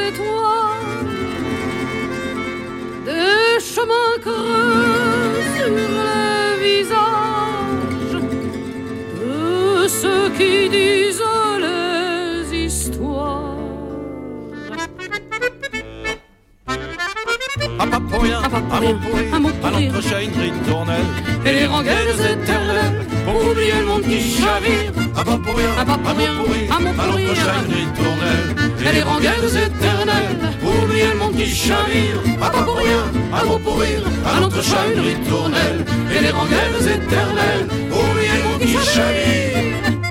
étoiles, des chemins creux sur les visages de ceux qui disent les histoires. Un pas pour rien, un mot pour rire, un entrechat, une ritournelle, et les rengaines éternelles, pour oublier le monde qui chavire. Un pas pour rien, un mot pour rire, un entrechat, une ritournelle, et les rengaines éternelles, pour oublier le monde qui chavire. Un pas pour rien, un mot pour rire, un entrechat, une ritournelle, et les rengaines éternelles, pour oublier le monde qui chavire.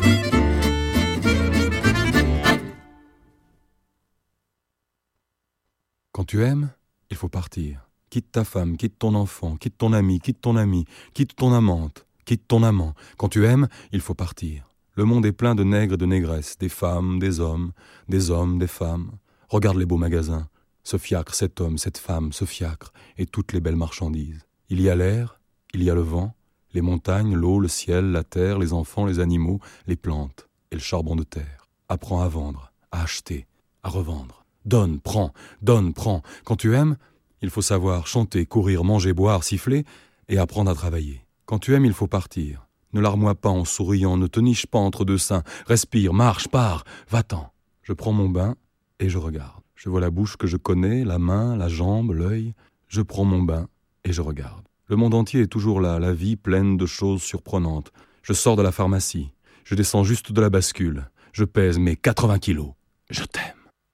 Quand tu aimes, il faut partir. Quitte ta femme, quitte ton enfant, quitte ton ami, quitte ton amie, quitte ton amante, quitte ton amant. Quand tu aimes, il faut partir. Le monde est plein de nègres et de négresses, des femmes, des hommes, des femmes. Regarde les beaux magasins. Ce fiacre, cet homme, cette femme, ce fiacre, et toutes les belles marchandises. Il y a l'air, il y a le vent, les montagnes, l'eau, le ciel, la terre, les enfants, les animaux, les plantes et le charbon de terre. Apprends à vendre, à acheter, à revendre. Donne, prends. Quand tu aimes, il faut savoir chanter, courir, manger, boire, siffler et apprendre à travailler. Quand tu aimes, il faut partir. Ne larmoie pas en souriant, ne te niche pas entre deux seins. Respire, marche, pars, va-t'en. Je prends mon bain et je regarde. Je vois la bouche que je connais, la main, la jambe, l'œil. Je prends mon bain et je regarde. Le monde entier est toujours là, la vie pleine de choses surprenantes. Je sors de la pharmacie. Je descends juste de la bascule. Je pèse mes 80 kilos. Je t'aime.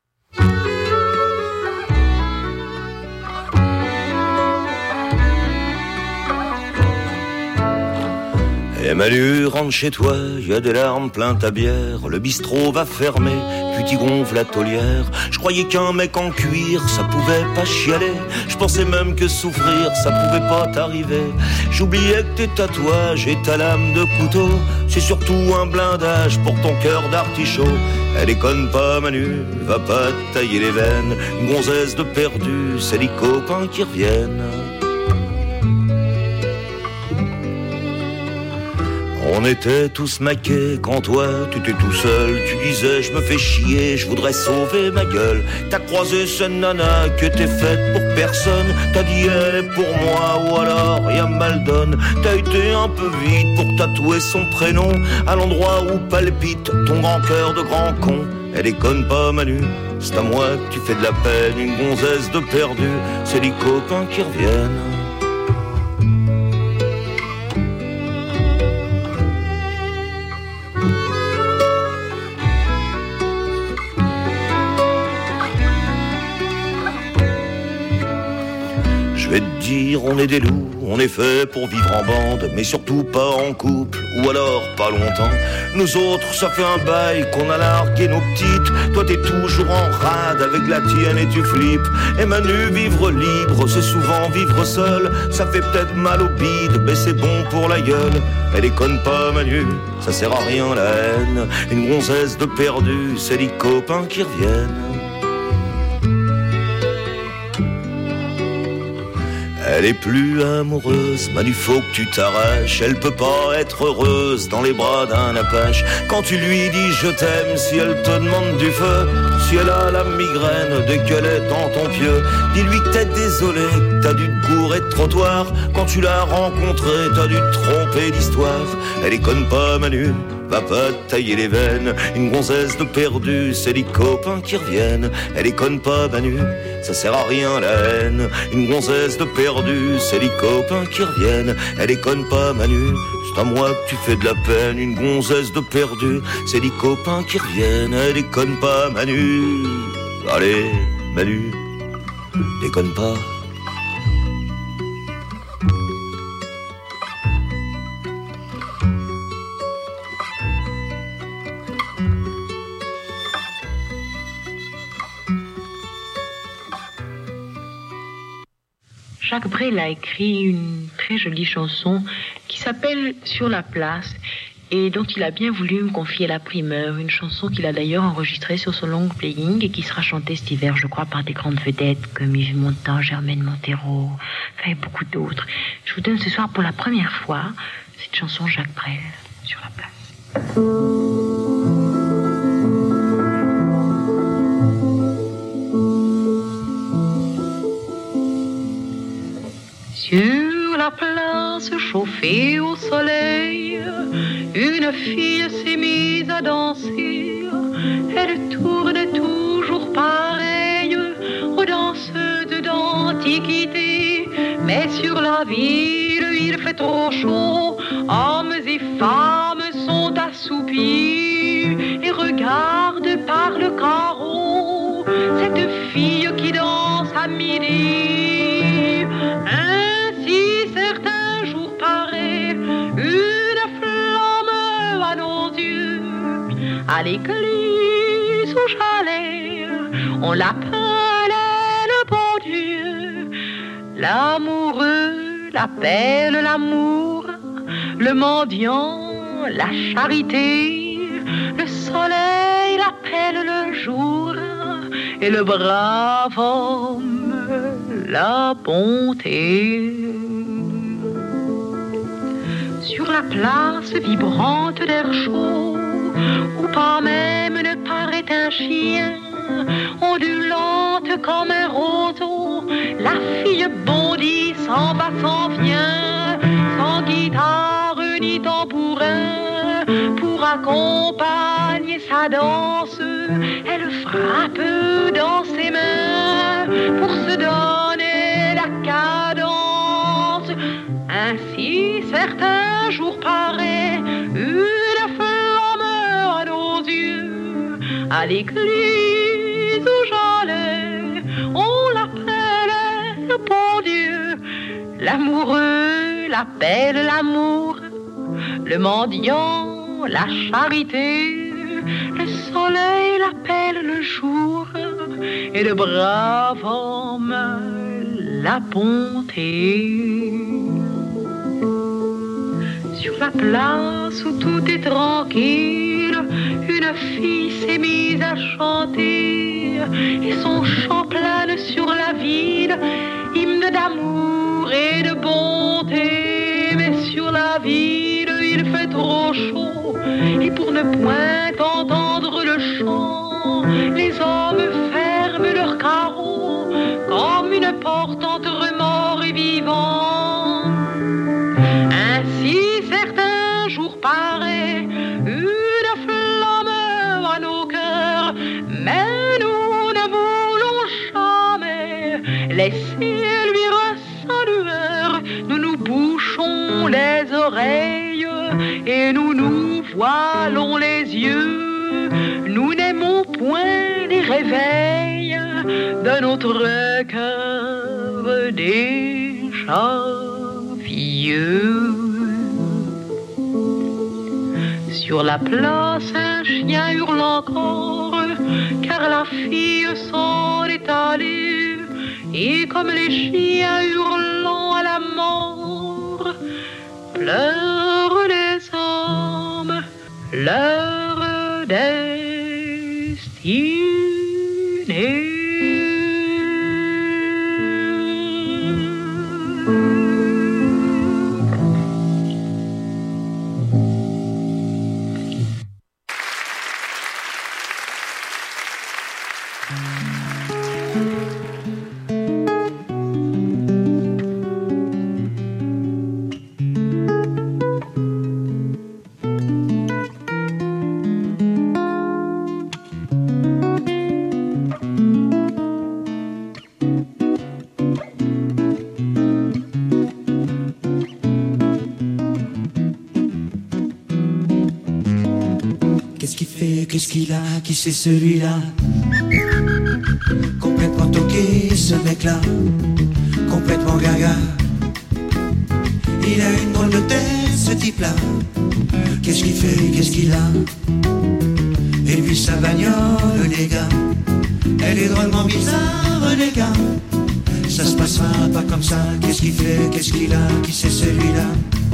Et Manu, rentre chez toi, y a des larmes plein ta bière. Le bistrot va fermer, puis t'y gonfle la taulière. Je croyais qu'un mec en cuir, ça pouvait pas chialer. Je pensais même que souffrir, ça pouvait pas t'arriver. J'oubliais que tes tatouages et ta lame de couteau, c'est surtout un blindage pour ton cœur d'artichaut. Elle déconne pas Manu, va pas te tailler les veines. Une gonzesse de perdu, c'est les copains qui reviennent. On était tous maqués quand toi, tu étais tout seul. Tu disais, je me fais chier, je voudrais sauver ma gueule. T'as croisé cette nana que t'es faite pour personne. T'as dit, elle est pour moi, ou alors y'a mal donne. T'as été un peu vite pour tatouer son prénom à l'endroit où palpite ton grand cœur de grand con. Elle déconne pas Manu, c'est à moi que tu fais de la peine. Une gonzesse de perdu, c'est les copains qui reviennent. Je vais te dire, on est des loups, on est fait pour vivre en bande, mais surtout pas en couple, ou alors pas longtemps. Nous autres, ça fait un bail qu'on a largué nos petites. Toi t'es toujours en rade avec la tienne et tu flippes. Et Manu, vivre libre, c'est souvent vivre seul. Ça fait peut-être mal au bide, mais c'est bon pour la gueule. Elle déconne pas Manu, ça sert à rien la haine. Une gonzesse de perdu, c'est les copains qui reviennent. Elle est plus amoureuse, Manu, faut que tu t'arraches. Elle peut pas être heureuse dans les bras d'un apache. Quand tu lui dis je t'aime, si elle te demande du feu, si elle a la migraine dès qu'elle est dans ton pieu, dis-lui que t'es désolé, que t'as dû te gourer de trottoir. Quand tu l'as rencontrée, t'as dû te tromper d'histoire. Elle déconne pas Manu, va pas te tailler les veines. Une gonzesse de perdu, c'est les copains qui reviennent. Elle déconne pas Manu, ça sert à rien la haine. Une gonzesse de perdu, c'est les copains qui reviennent. Elle déconne pas Manu, c'est à moi que tu fais de la peine. Une gonzesse de perdu, c'est les copains qui reviennent. Elle déconne pas Manu, allez Manu, déconne pas. Jacques Brel a écrit une très jolie chanson qui s'appelle « Sur la place » et dont il a bien voulu me confier la primeur. Une chanson qu'il a d'ailleurs enregistrée sur son long playing et qui sera chantée cet hiver, je crois, par des grandes vedettes comme Yves Montand, Germaine Montero, enfin beaucoup d'autres. Je vous donne ce soir pour la première fois cette chanson Jacques Brel, « Sur la place ». Sur la place chauffée au soleil, une fille s'est mise à danser. Elle tourne toujours pareille aux danseuses d'antiquité. Mais sur la ville, il fait trop chaud. Hommes et femmes sont assoupis et regardent par le carreau cette fille qui danse à midi. Ainsi certains jours paraît une flamme à nos yeux. À l'église où j'allais, on l'appelait le bon Dieu. L'amoureux l'appelle l'amour, le mendiant la charité, le soleil l'appelle le jour et le brave homme la bonté. Sur la place vibrante d'air chaud, où pas même ne paraît un chien, ondulante comme un roseau, la fille bondit, s'en va, s'en vient, sans guitare ni tambourin, pour accompagner sa danse, elle frappe dans ses mains, pour se donner la cadence. Ainsi certains jours paraît une flamme à nos yeux. À l'église où j'allais, on l'appelait le bon Dieu. L'amoureux l'appelle l'amour, le mendiant la charité, le soleil l'appelle le jour et le brave homme la bonté. Sur la place où tout est tranquille, une fille s'est mise à chanter et son chant plane sur la ville, hymne d'amour et de bonté. Mais sur la ville il fait trop chaud et pour ne point entendre le chant, les hommes ferment leurs carreaux comme une porte entre mort et vivant. Ainsi certains jours paraît une flamme à nos cœurs, mais nous ne voulons jamais laisser luire sa lueur. Nous nous bouchons les oreilles et nous nous voilons les yeux. Nous n'aimons point les réveils de notre cœur déjà vieux. Sur la place, un chien hurle encore, car la fille s'en est allée. Et comme les chiens hurlant à la mort, pleurent les hommes leur destinée. Qu'est-ce qu'il a, qui c'est celui-là? Complètement toqué ce mec-là, complètement gaga. Il a une drôle de tête ce type-là. Qu'est-ce qu'il fait, qu'est-ce qu'il a? Et puis sa bagnole les gars, elle est drôlement bizarre les gars. Ça se passera pas comme ça. Qu'est-ce qu'il fait, qu'est-ce qu'il a, qui c'est celui-là?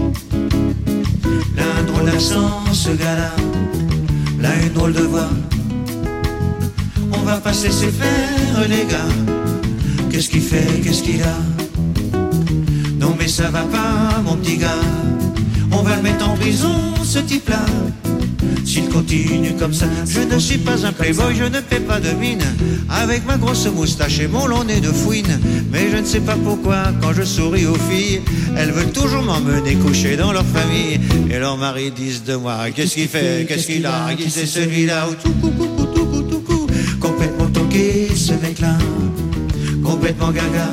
Il a un drôle d'accent ce gars-là, là une drôle de voix. On va pas se laisser faire les gars. Qu'est-ce qu'il fait, qu'est-ce qu'il a? Non mais ça va pas mon petit gars. On va le mettre en prison ce type-là. s'il continue comme ça. Je ne suis pas un playboy, je ne fais pas de mine, avec ma grosse moustache et mon long nez de fouine. Mais je ne sais pas pourquoi, quand je souris aux filles, elles veulent toujours m'emmener coucher dans leur famille. Et leurs maris disent de moi, qu'est-ce qu'il fait, qu'est-ce qu'il a, qui c'est celui-là, complètement toqué ce mec-là, complètement gaga.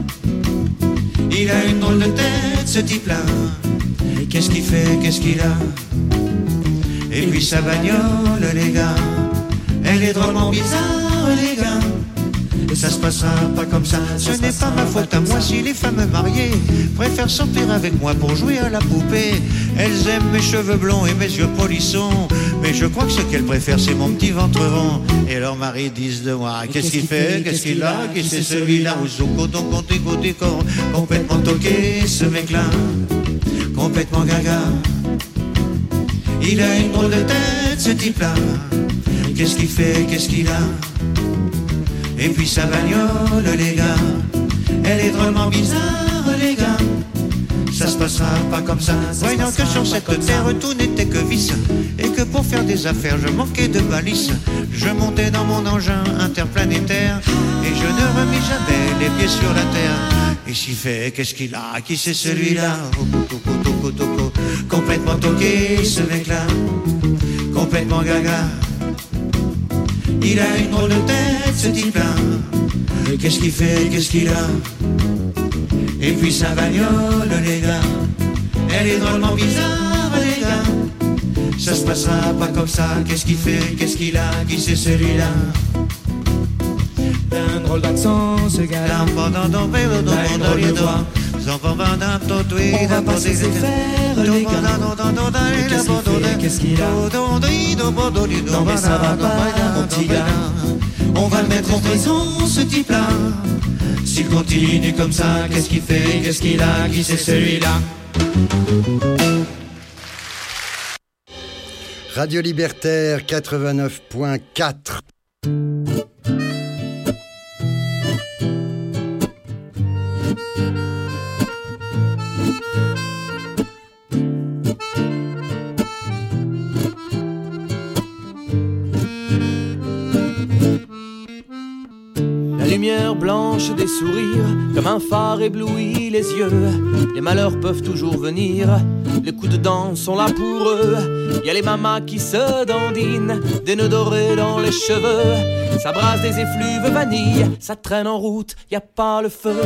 Il a une drôle de tête ce type-là, et qu'est-ce qu'il fait, qu'est-ce qu'il a. Et puis sa bagnole les gars, elle est drôlement bizarre les gars. Et ça se passera pas comme ça, ce n'est pas ma faute à moi si les femmes mariées préfèrent sortir avec moi pour jouer à la poupée. Elles aiment mes cheveux blonds et mes yeux polissons, mais je crois que ce qu'elles préfèrent c'est mon petit ventre rond. Et leurs maris disent de moi, qu'est-ce qu'il fait, qu'est-ce qu'il a, qui c'est celui-là, complètement toqué ce mec-là, complètement gaga. Il a une drôle de tête ce type-là, qu'est-ce qu'il fait, qu'est-ce qu'il a. Et puis sa bagnole les gars, elle est drôlement bizarre les gars. Ça se passera pas comme ça, voyant que sur cette terre tout n'était que vice, et que pour faire des affaires je manquais de balise. Je montais dans mon engin interplanétaire, et je ne remis jamais les pieds sur la terre. Et s'il fait, qu'est-ce qu'il a, qui c'est celui-là, complètement toqué ce mec-là, complètement gaga. Il a une drôle de tête ce type-là, et qu'est-ce qu'il fait, qu'est-ce qu'il a. Et puis sa bagnole les gars, elle est drôlement bizarre les gars. Ça se passera pas comme ça, qu'est-ce qu'il fait, qu'est-ce qu'il a, qui c'est celui-là. Un drôle d'accent ce gars-là, un drôle de voix. On va pas se laisser faire les gars. Et qu'est-ce qu'il fait, qu'est-ce qu'il a. Non mais ça va pas mon petit gars, on va le mettre en prison ce type-là. S'il continue comme ça, qu'est-ce qu'il fait, qu'est-ce qu'il a, qui c'est celui-là. Radio Libertaire 89.4. Lumière blanche des sourires, comme un phare éblouit les yeux. Les malheurs peuvent toujours venir, les coups de dents sont là pour eux. Y a les mamas qui se dandinent, des nœuds dorés dans les cheveux. Ça brasse des effluves vanille, ça traîne en route, y a pas le feu.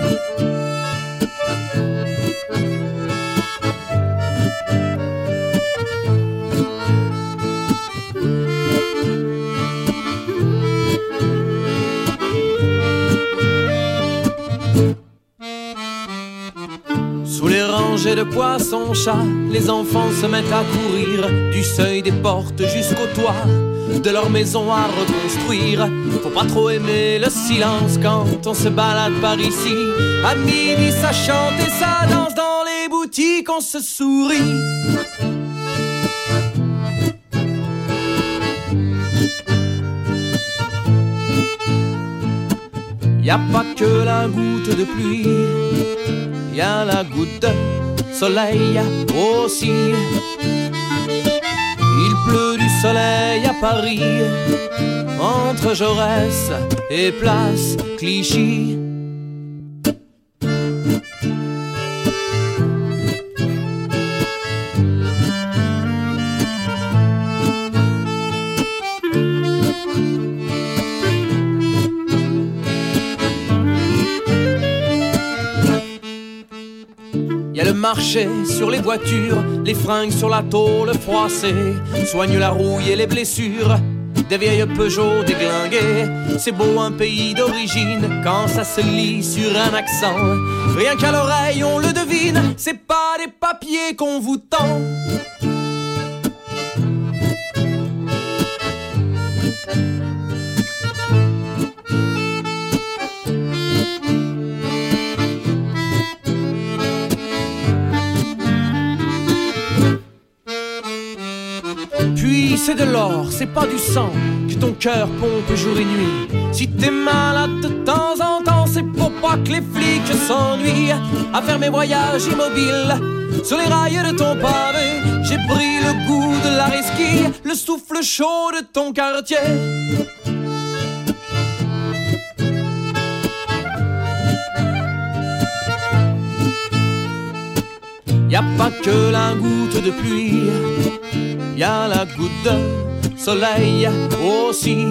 Sous les rangées de poissons-chats, les enfants se mettent à courir du seuil des portes jusqu'au toit de leur maison à reconstruire. Faut pas trop aimer le silence quand on se balade par ici. À midi ça chante et ça danse dans les boutiques, on se sourit. Y a pas que la goutte de pluie, y a la goutte de soleil aussi. Il pleut du soleil à Paris, entre Jaurès et Place Clichy. Le marché sur les voitures, les fringues sur la tôle froissée, soigne la rouille et les blessures des vieilles Peugeot déglinguées. C'est beau un pays d'origine quand ça se lit sur un accent. Rien qu'à l'oreille on le devine, c'est pas des papiers qu'on vous tend. Puis c'est de l'or, c'est pas du sang que ton cœur pompe jour et nuit. Si t'es malade de temps en temps, c'est pour pas que les flics s'ennuient à faire mes voyages immobiles. Sur les rails de ton pavé, j'ai pris le goût de la resquille, le souffle chaud de ton quartier. Y a pas que la goutte de pluie, y a la goutte de soleil aussi.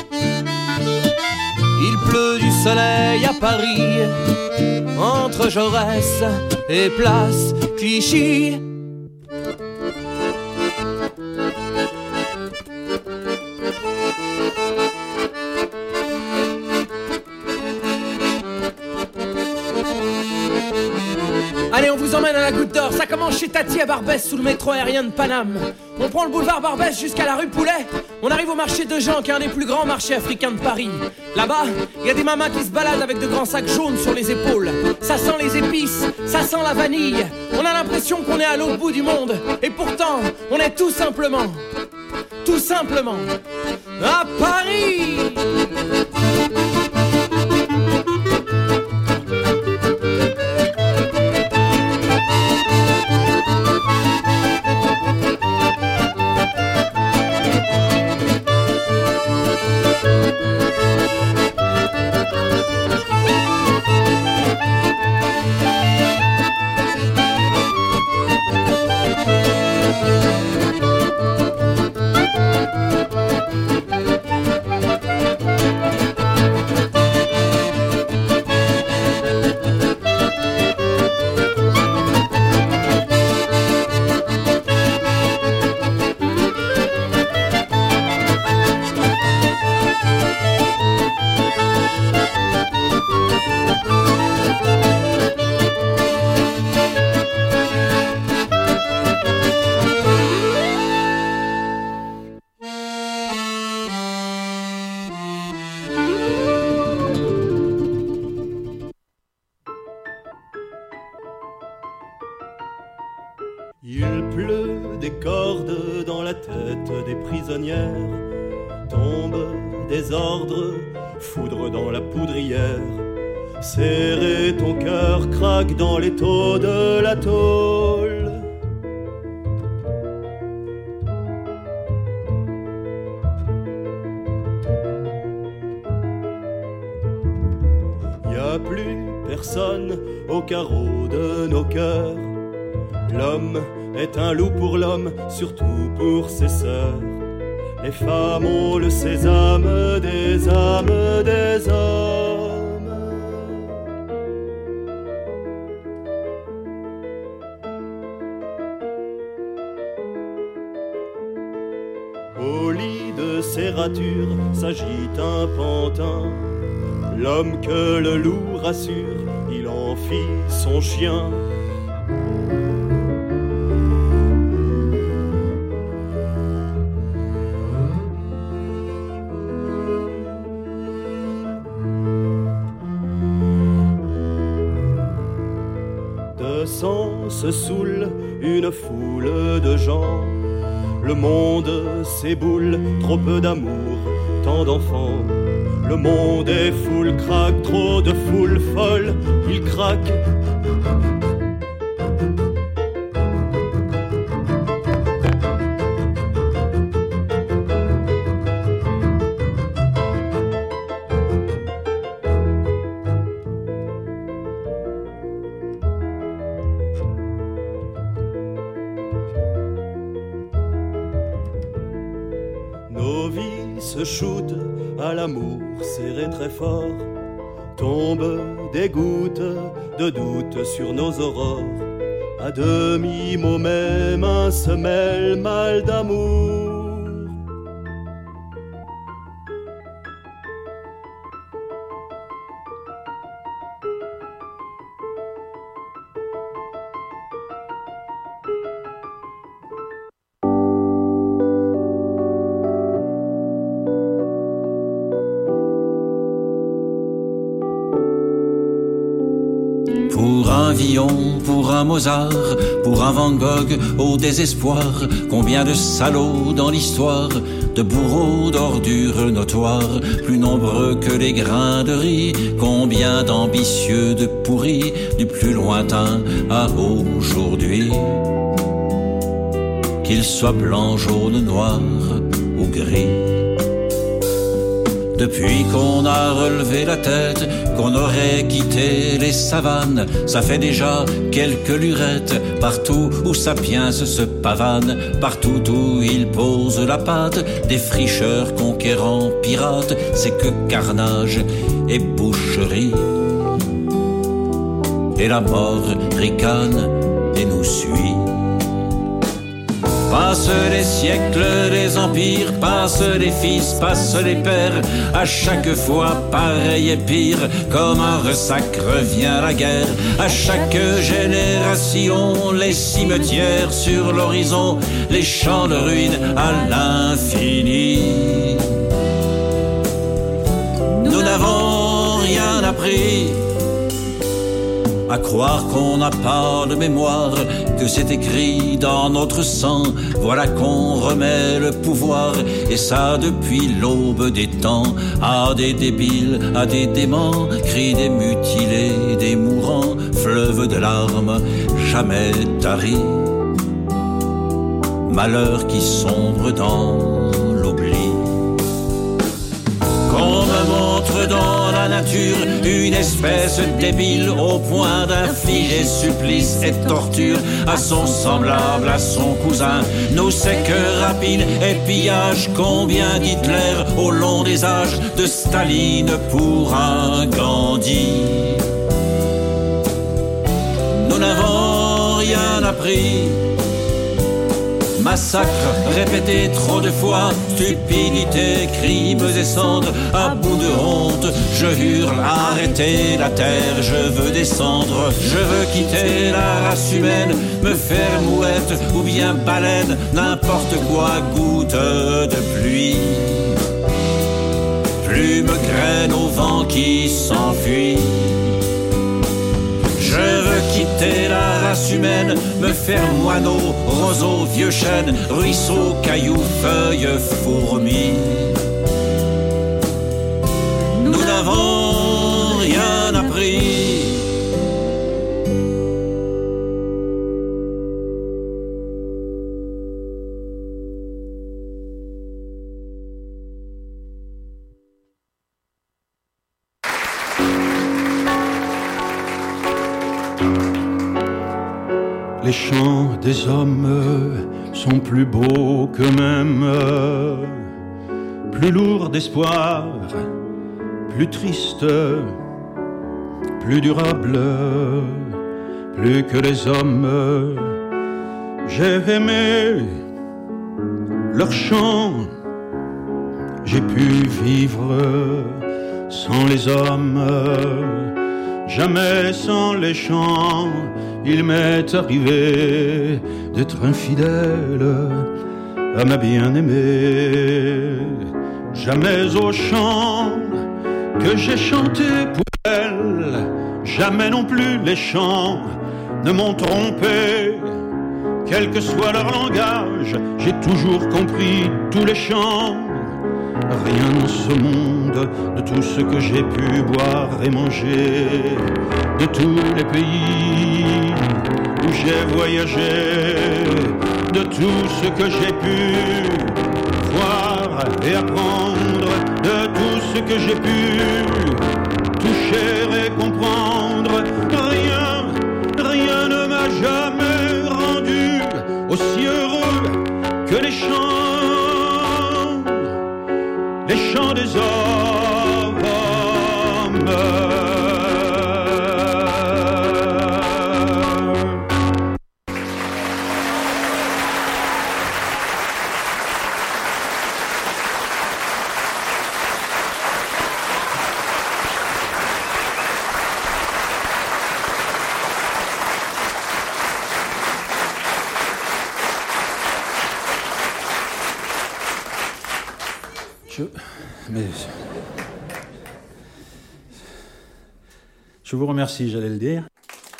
Il pleut du soleil à Paris, entre Jaurès et Place Clichy. Allez, on vous emmène à la Goutte d'Or. Ça commence chez Tati à Barbès, sous le métro aérien de Paname. On prend le boulevard Barbès jusqu'à la rue Poulet. On arrive au marché de Jean, qui est un des plus grands marchés africains de Paris. Là-bas, il y a des mamas qui se baladent avec de grands sacs jaunes sur les épaules. Ça sent les épices, ça sent la vanille. On a l'impression qu'on est à l'autre bout du monde. Et pourtant, on est tout simplement à Paris. Il pleut des cordes dans la tête des prisonnières, tombe des ordres, foudre dans la poudrière. Serrer ton cœur craque dans les taux de la tôle. Y a plus personne au carreau de nos cœurs. L'homme est un loup pour l'homme, surtout pour ses sœurs. Les femmes ont le sésame des âmes des hommes. Au lit de serrature s'agite un pantin. L'homme que le loup rassure, il enfie son chien. Se saoule une foule de gens. Le monde s'éboule, trop peu d'amour, tant d'enfants. Le monde est foule, craque, trop de foule folle, il craque. Se shoot à l'amour serré très fort. Tombent des gouttes de doute sur nos aurores. À demi-mot même un semelle mal d'amour. Pour un Villon, pour un Mozart, pour un Van Gogh au désespoir, combien de salauds dans l'histoire, de bourreaux d'ordures notoires, plus nombreux que les grains de riz, combien d'ambitieux de pourris, du plus lointain à aujourd'hui. Qu'ils soient blancs, jaunes, noirs ou gris. Depuis qu'on a relevé la tête, qu'on aurait quitté les savanes, ça fait déjà quelques lurettes, partout où Sapiens se pavane, partout où il pose la patte, des fricheurs conquérants pirates, c'est que carnage et boucherie. Et la mort ricane et nous suit. Passent les siècles, les empires, passent les fils, passent les pères, à chaque fois pareil et pire, comme un ressac revient la guerre, à chaque génération, les cimetières sur l'horizon, les champs de ruines à l'infini. Nous n'avons rien appris, à croire qu'on n'a pas de mémoire, que c'est écrit dans notre sang. Voilà qu'on remet le pouvoir, et ça depuis l'aube des temps, à des débiles, à des déments, cris des mutilés, des mourants, fleuves de larmes jamais taris, malheur qui sombre dans l'oubli. Qu'on me montre dans la nature une espèce débile au point d'infliger supplice et torture à son semblable, à son cousin. Nous c'est que rapine et pillage, combien d'Hitler au long des âges, de Staline pour un Gandhi. Nous n'avons rien appris. Massacre répété trop de fois, stupidité, crimes et cendres, à bout de honte, je hurle, arrêtez la terre, je veux descendre, je veux quitter la race humaine, me faire mouette ou bien baleine, n'importe quoi, goutte de pluie, plume graine au vent qui s'enfuit. Je veux quitter la race humaine, me faire moineau, roseau, vieux chêne, ruisseau, cailloux, feuilles, fourmis. Nous n'avons rien appris. Les chants des hommes sont plus beaux qu'eux-mêmes, plus lourds d'espoir, plus tristes, plus durables, plus que les hommes. J'ai aimé leurs chants, j'ai pu vivre sans les hommes, jamais sans les chants. Il m'est arrivé d'être infidèle à ma bien-aimée. Jamais au chant que j'ai chanté pour elle, jamais non plus les chants ne m'ont trompé. Quel que soit leur langage, j'ai toujours compris tous les chants. Rien dans ce monde, de tout ce que j'ai pu boire et manger, de tous les pays où j'ai voyagé, de tout ce que j'ai pu voir et apprendre, de tout ce que j'ai pu toucher et comprendre. Rien ne m'a jamais rendu aussi heureux que les chants des hommes. Je vous remercie, j'allais le dire.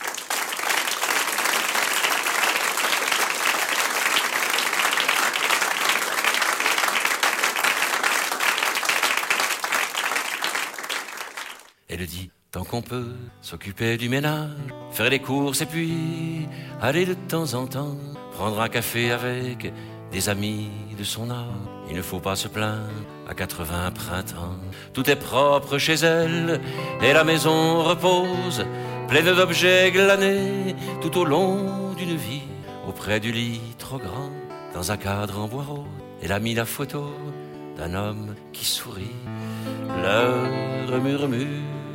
Elle dit, tant qu'on peut, s'occuper du ménage, faire les courses et puis aller de temps en temps prendre un café avec des amis de son âge. Il ne faut pas se plaindre à 80 printemps. Tout est propre chez elle et la maison repose, pleine d'objets glanés tout au long d'une vie. Auprès du lit trop grand, dans un cadre en bois rose, elle a mis la photo d'un homme qui sourit. L'heure murmure,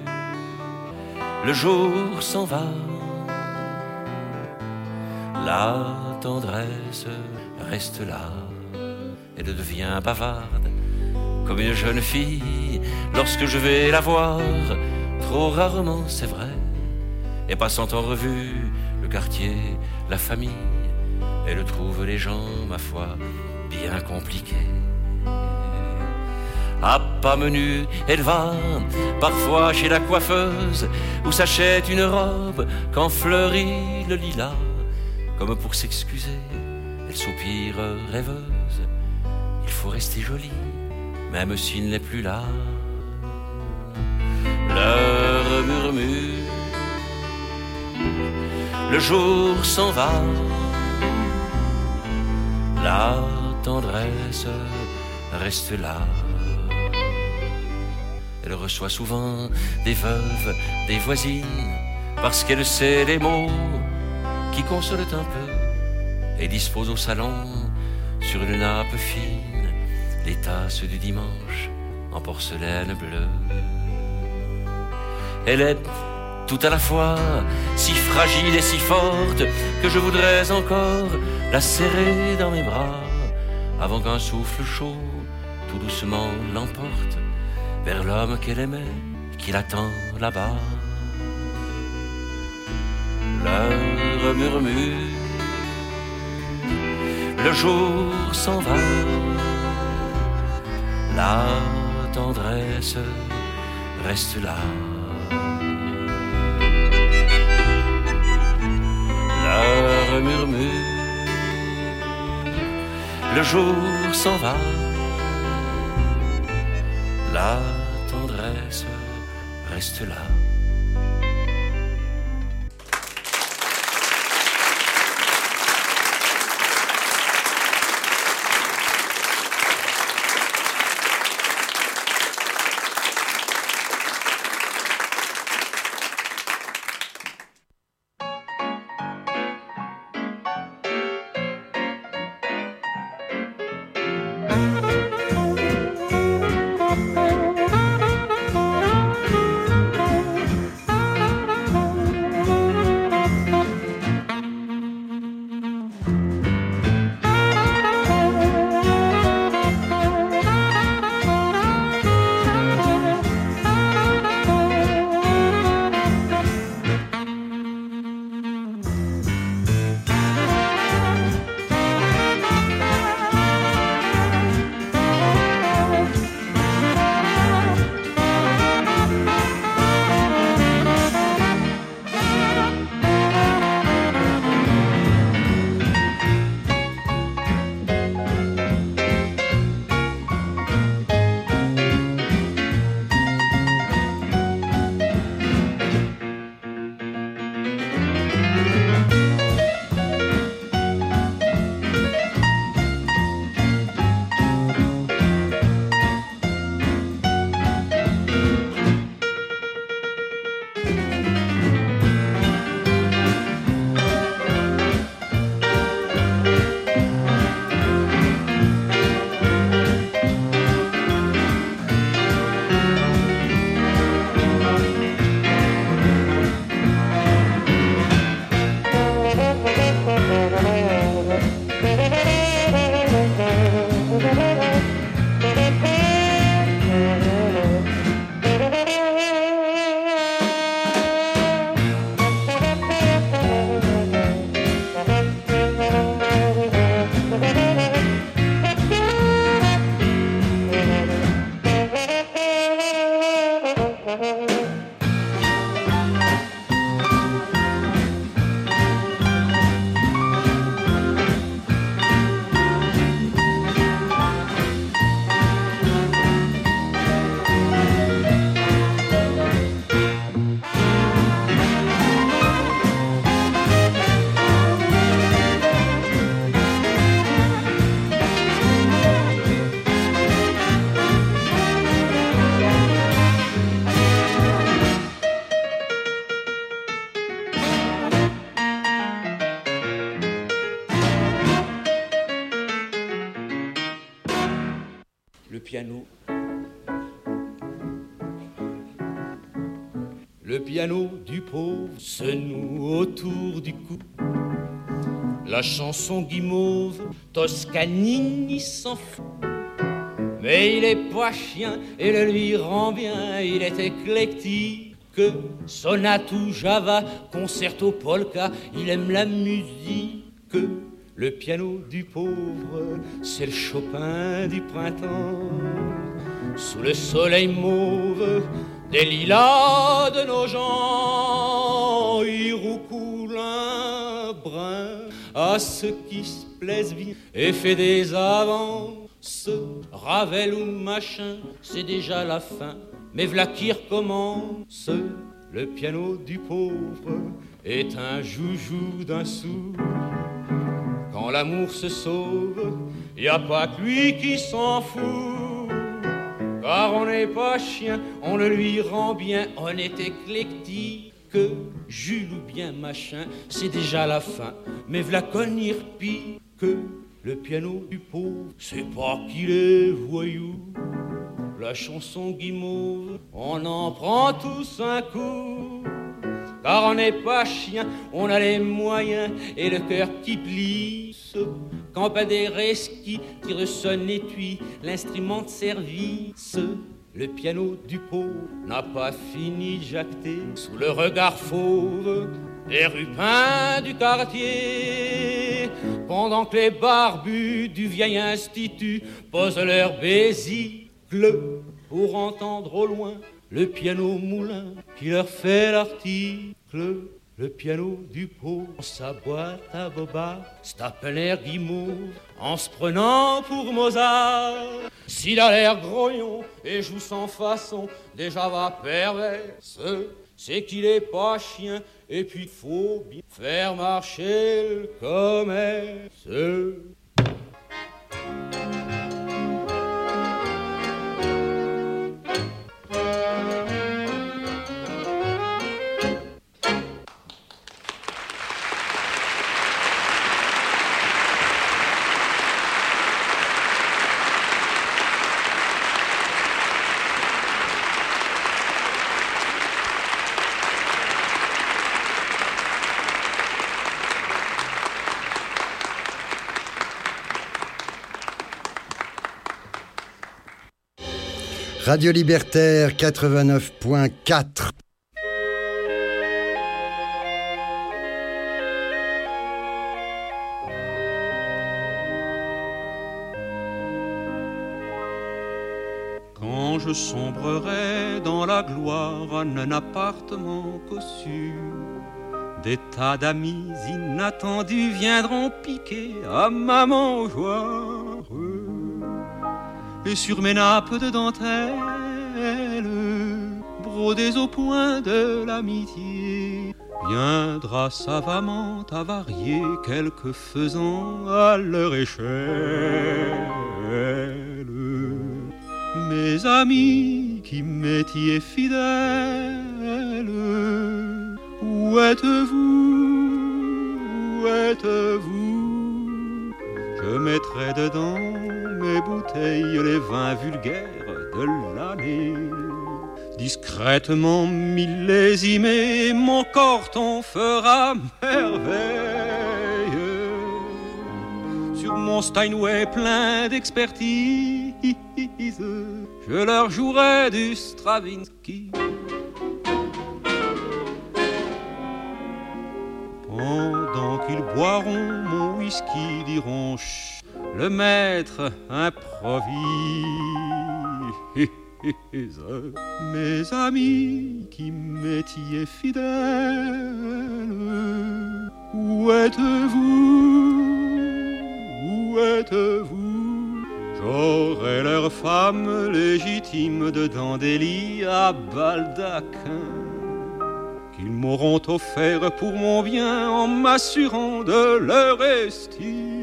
le jour s'en va, la tendresse reste là. Elle devient bavarde comme une jeune fille lorsque je vais la voir, trop rarement c'est vrai, et passant en revue le quartier, la famille, elle trouve les gens, ma foi, bien compliqués. À pas menu, elle va parfois chez la coiffeuse où s'achète une robe quand fleurit le lilas. Comme pour s'excuser, elle soupire rêveuse. Il faut rester jolie, même s'il n'est plus là. L'heure murmure, le jour s'en va, la tendresse reste là. Elle reçoit souvent des veuves, des voisines, parce qu'elle sait les mots qui consolent un peu, et dispose au salon, sur une nappe fine, les tasses du dimanche en porcelaine bleue. Elle est tout à la fois si fragile et si forte que je voudrais encore la serrer dans mes bras avant qu'un souffle chaud tout doucement l'emporte vers l'homme qu'elle aimait, qui l'attend là-bas. L'heure murmure, le jour s'en va, la tendresse reste là. L'heure murmure, le jour s'en va, la tendresse reste là. piano. Le piano du pauvre se noue autour du cou. La chanson guimauve, Toscanini s'en fout. Mais il est pas chien et le lui rend bien, il est éclectique. Sonate ou Java, concerto polka, il aime la musique. Le piano du pauvre, c'est le Chopin du printemps. Sous le soleil mauve, des lilas de nos gens, il roucoule un brin à ceux qui se plaisent bien et fait des avances. Ravel ou machin, c'est déjà la fin, mais v'là qui recommence. Le piano du pauvre est un joujou d'un sou. Quand l'amour se sauve, y a pas que lui qui s'en fout. Car on n'est pas chien, on le lui rend bien, on est éclectique. Jules ou bien machin, c'est déjà la fin, mais v'là qu'on y repique. Le piano du pauvre, c'est pas qu'il est voyou. La chanson guimauve, on en prend tous un coup. Car on n'est pas chien, on a les moyens et le cœur qui plisse. Quand pas des resquis tire son étui, l'instrument de service. Le piano du pauvre n'a pas fini de jacter sous le regard fauve des rupins du quartier. Pendant que les barbus du vieil institut posent leur bésicle pour entendre au loin le piano moulin qui leur fait l'article. Le piano du pauvre, sa boîte à boba, se tape l'air guimauve en se prenant pour Mozart. S'il a l'air grognon et joue sans façon, déjà va perverse, c'est qu'il est pas chien et puis faut bien faire marcher le commerce. Radio Libertaire 89.4. Quand je sombrerai dans la gloire en un appartement cossu, des tas d'amis inattendus viendront piquer à maman joie. Et sur mes nappes de dentelle, brodées au point de l'amitié, viendra savamment avarier quelques faisans à leur échelle. Mes amis qui m'étiez fidèles, où êtes-vous, où êtes-vous? Je mettrai dedans mes bouteilles, les vins vulgaires de l'année, discrètement millésimés, mon corton fera merveille. Sur mon Steinway plein d'expertise, je leur jouerai du Stravinsky. Pendant qu'ils boiront mon whisky, diront chut, le maître improvise. Mes amis qui m'étiez fidèles, où êtes-vous, où êtes-vous? J'aurai leur femme légitime de Dandélie à baldaquin, qu'ils m'auront offert pour mon bien en m'assurant de leur estime.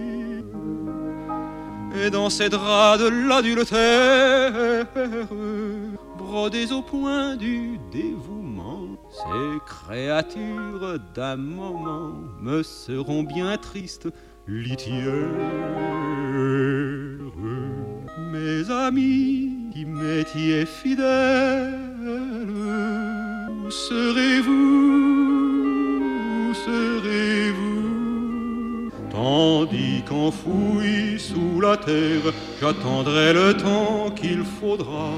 Et dans ces draps de l'adultère, brodés au point du dévouement, ces créatures d'un moment me seront bien tristes, litières. Mes amis qui m'étiez fidèle, où serez-vous, où serez-vous? Tandis qu'enfoui sous la terre, j'attendrai le temps qu'il faudra.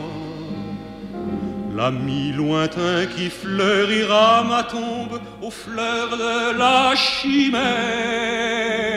L'ami lointain qui fleurira ma tombe aux fleurs de la chimère.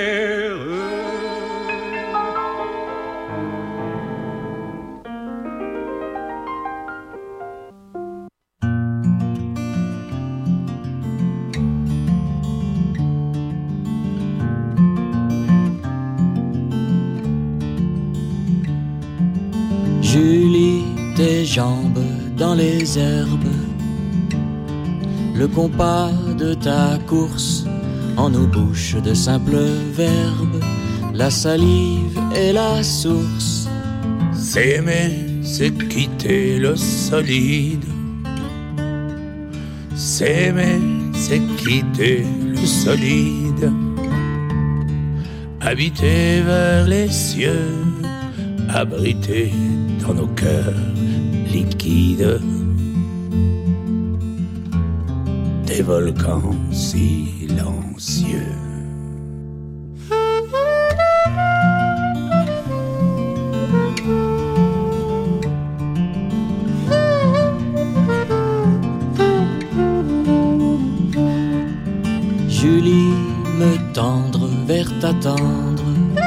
Julie, tes jambes dans les herbes, le compas de ta course en nos bouches de simples verbes, la salive est la source. S'aimer, c'est quitter le solide. S'aimer, c'est quitter le solide. Habiter vers les cieux, abrité dans nos cœurs liquides, des volcans silencieux. Julie, me tendre vers ta tendre,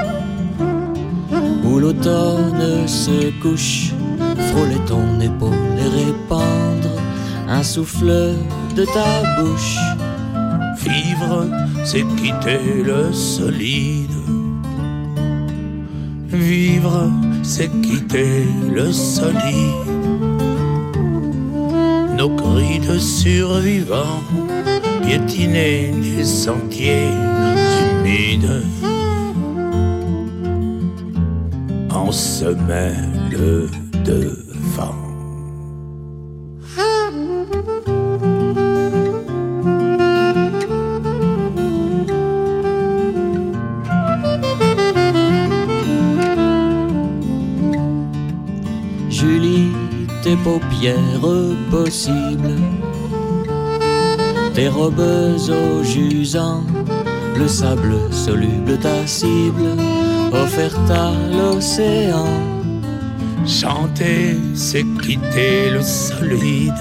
où l'automne se couche, frôler ton épaule et répandre un souffle de ta bouche. Vivre, c'est quitter le solide. Vivre, c'est quitter le solide. Nos cris de survivants, piétiner des sentiers humides. En semelle de vent. Julie, tes paupières possibles, tes robes aux jusants, le sable soluble ta cible, offerte à l'océan. Chanter, c'est quitter le solide.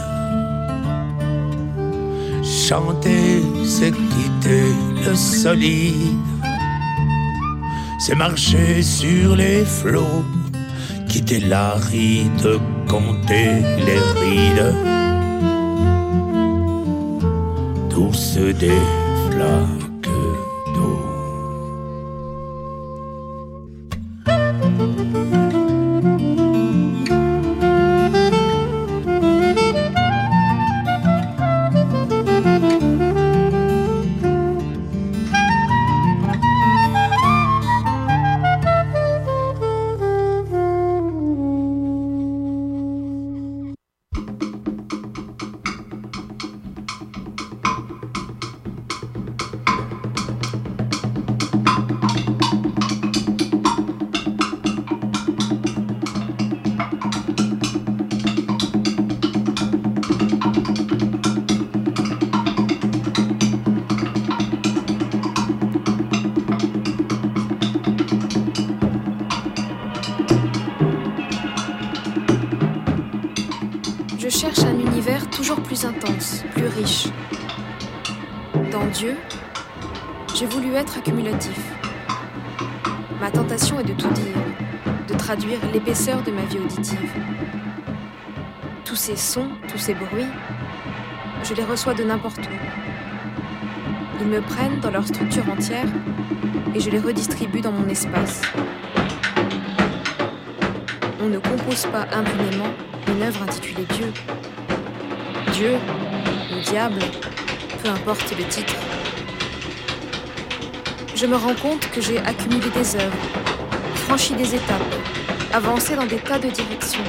Chanter, c'est quitter le solide. C'est marcher sur les flots, quitter l'aride, compter les rides. Tous des flaques d'eau. Je cherche un univers toujours plus intense, plus riche. Dans Dieu, j'ai voulu être accumulatif. Ma tentation est de tout dire, de traduire l'épaisseur de ma vie auditive. Tous ces sons, tous ces bruits, je les reçois de n'importe où. Ils me prennent dans leur structure entière et je les redistribue dans mon espace. On ne compose pas impunément une œuvre intitulée Dieu. Dieu, le diable, peu importe le titre. Je me rends compte que j'ai accumulé des œuvres, franchi des étapes, avancé dans des tas de directions.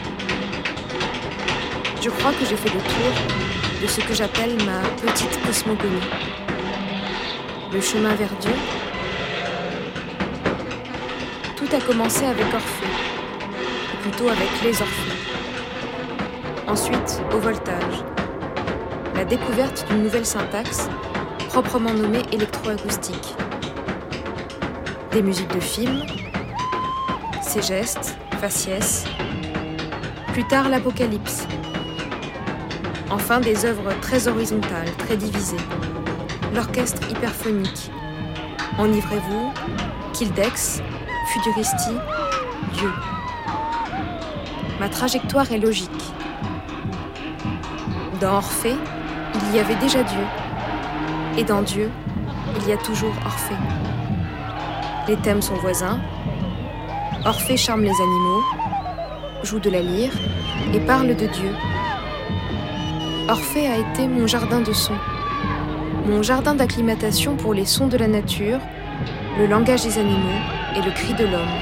Je crois que j'ai fait le tour de ce que j'appelle ma petite cosmogonie. Le chemin vers Dieu. Tout a commencé avec Orphée, plutôt avec les Orphées. Ensuite, au voltage. La découverte d'une nouvelle syntaxe, proprement nommée électroacoustique. Des musiques de films, ses gestes, faciès. Plus tard, l'Apocalypse. Enfin, des œuvres très horizontales, très divisées. L'orchestre hyperphonique. Enivrez-vous, Kildex, Futuristi, Dieu. Ma trajectoire est logique. Dans Orphée, il y avait déjà Dieu. Et dans Dieu, il y a toujours Orphée. Les thèmes sont voisins. Orphée charme les animaux, joue de la lyre et parle de Dieu. Orphée a été mon jardin de sons, mon jardin d'acclimatation pour les sons de la nature, le langage des animaux et le cri de l'homme.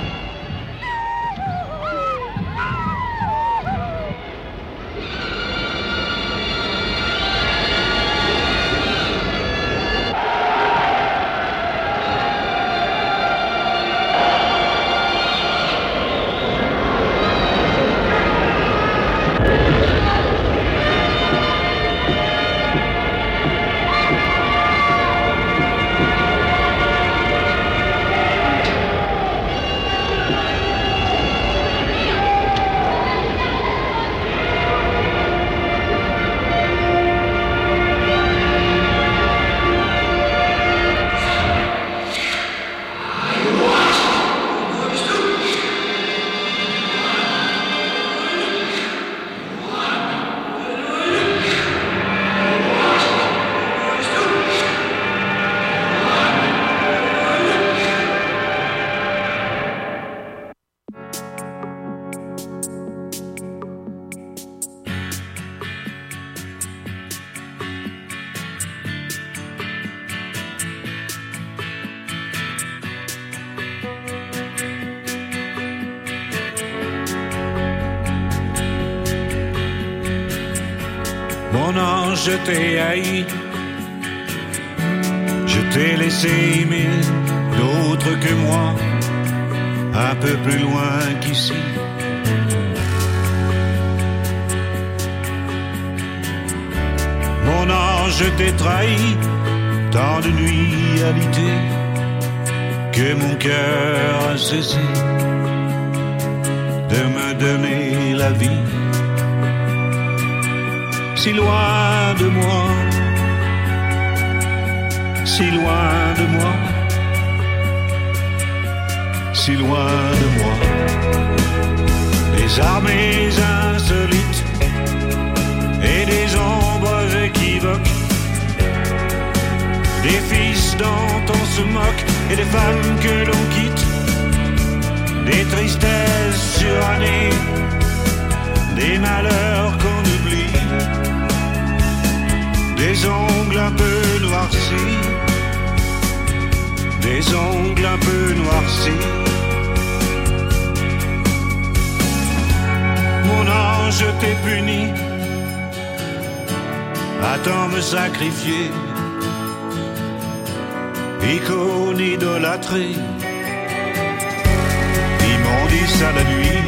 Mon ange, je t'ai haï, je t'ai laissé aimer d'autres que moi, un peu plus loin qu'ici. Mon ange, je t'ai trahi, tant de nuits alitées que mon cœur a cessé de me donner la vie. Si loin de moi, si loin de moi, si loin de moi. Des armées insolites et des ombres équivoques, des fils dont on se moque et des femmes que l'on quitte, des tristesses surannées, des malheurs qu'on oublie, des ongles un peu noircis, des ongles un peu noircis. Mon ange, je t'ai puni, attends me sacrifier, icône idolâtrée, immondice à la nuit.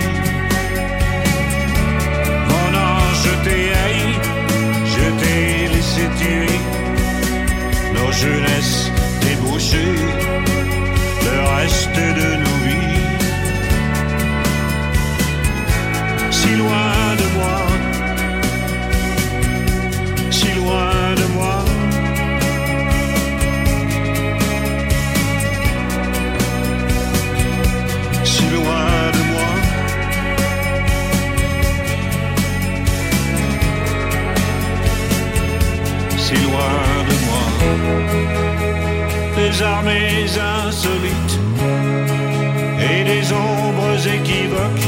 Mon ange, je t'ai haï, je t'ai laissé tuer nos jeunesses débauchées, le reste de nos vies. Si loin de moi, si loin de moi, si loin de moi. Si loin de moi. Des armées insolites et des ombres équivoques,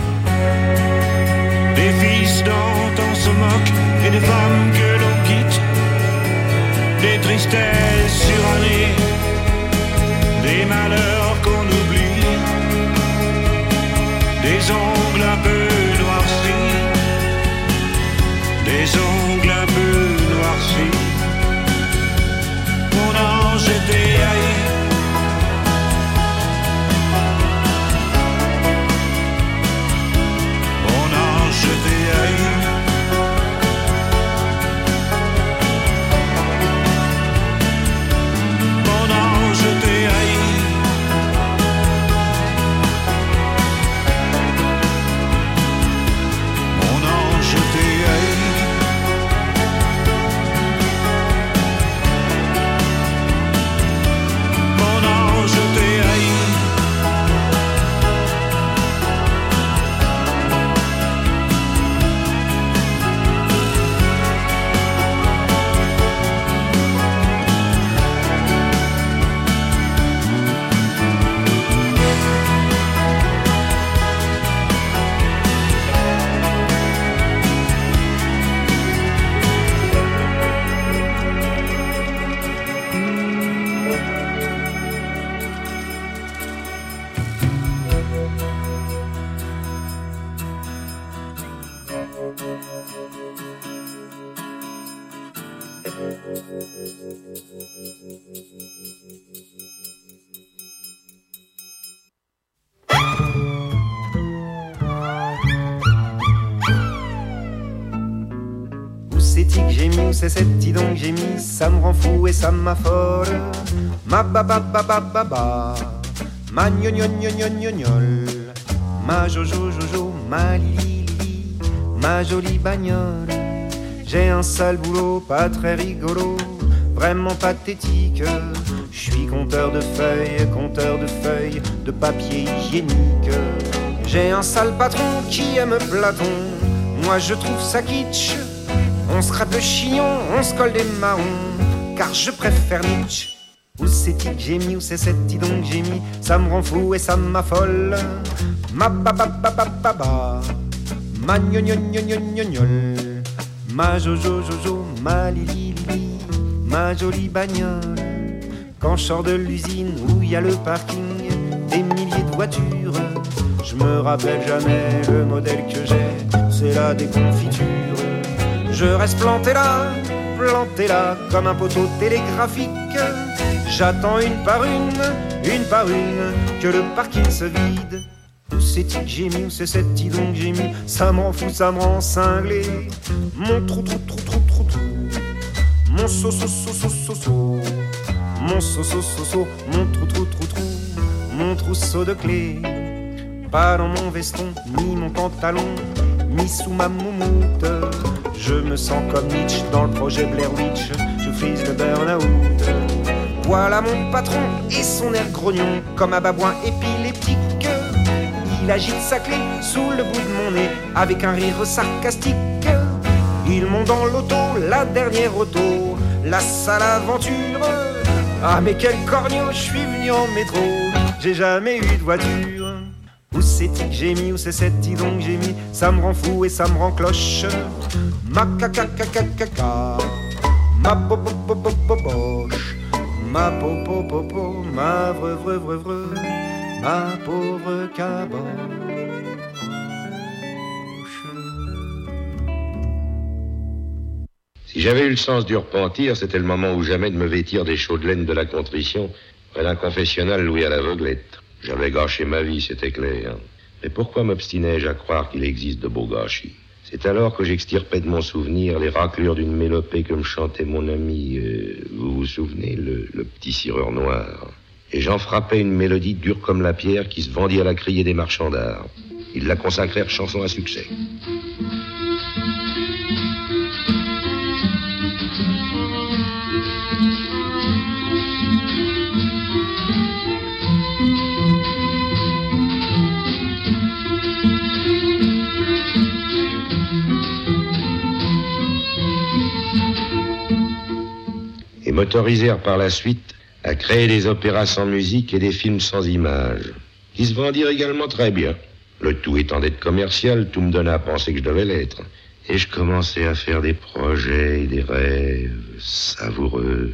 des fils dont on se moque et des femmes que l'on quitte, des tristesses surannées, des malheurs qu'on oublie, des ongles un peu noircis, des ongles un peu noircis. Mon ange, je t'ai haï, C'est-y que j'ai mis, où c'est cette tidon que j'ai mis, ça me rend fou et ça m'affole. Ma ba ba ba ba ba ba, ma gnognol, ma jojo jojo, ma lili lili, ma jolie bagnole. J'ai un sale boulot, pas très rigolo, vraiment pathétique. Je suis compteur de feuilles, de papier hygiénique. J'ai un sale patron qui aime Platon, moi je trouve ça kitsch. On se râpe le chignon, on se colle des marrons, car je préfère Nietzsche. Où c'est-il que j'ai mis, où c'est cette tidon que j'ai mis, ça me rend fou et ça m'affole. Ma ba ba ba ba ba ba, ma gnognol, ma jojo jojo, ma lili lili, ma jolie bagnole. Quand je sors de l'usine où il y a le parking, des milliers de voitures, je me rappelle jamais le modèle que j'ai, c'est la déconfiture. Je reste planté là, comme un poteau télégraphique. J'attends une par une, que le parking se vide. Où c'est-il que j'ai mis, où c'est cette tidon que j'ai mis, ça me rend fou, ça me rend cinglé. Mon trou, mon so, mon so, mon trou, mon trousseau de clés. Pas dans mon veston, ni mon pantalon, ni sous ma moumoute. Je me sens comme Nietzsche dans le projet Blair Witch, je frise le burn-out. Voilà mon patron et son air grognon, comme un babouin épileptique. Il agite sa clé sous le bout de mon nez, avec un rire sarcastique. Ils montent dans l'auto, la dernière auto, la sale aventure. Ah mais quel corneau, je suis venu en métro, j'ai jamais eu de voiture. Où c'est-il que j'ai mis, où c'est cette tidon que j'ai mis, ça me rend fou et ça me rend cloche. Ma caca, ma popopopopoche, ma popopopo, ma vreux, ma pauvre caboche. Si j'avais eu le sens du repentir, c'était le moment ou jamais de me vêtir des chaudes laines de la contrition près d'un confessionnal loué à l'aveuglette. J'avais gâché ma vie, c'était clair. Mais pourquoi m'obstinais-je à croire qu'il existe de beaux gâchis? C'est alors que j'extirpais de mon souvenir les raclures d'une mélopée que me chantait mon ami, vous vous souvenez, le petit cireur noir. Et j'en frappais une mélodie dure comme la pierre qui se vendit à la criée des marchands d'art. Ils la consacrèrent chanson à succès. M'autorisèrent par la suite à créer des opéras sans musique et des films sans images, qui se vendirent également très bien. Le tout étant d'être commercial, tout me donna à penser que je devais l'être. Et je commençais à faire des projets et des rêves savoureux.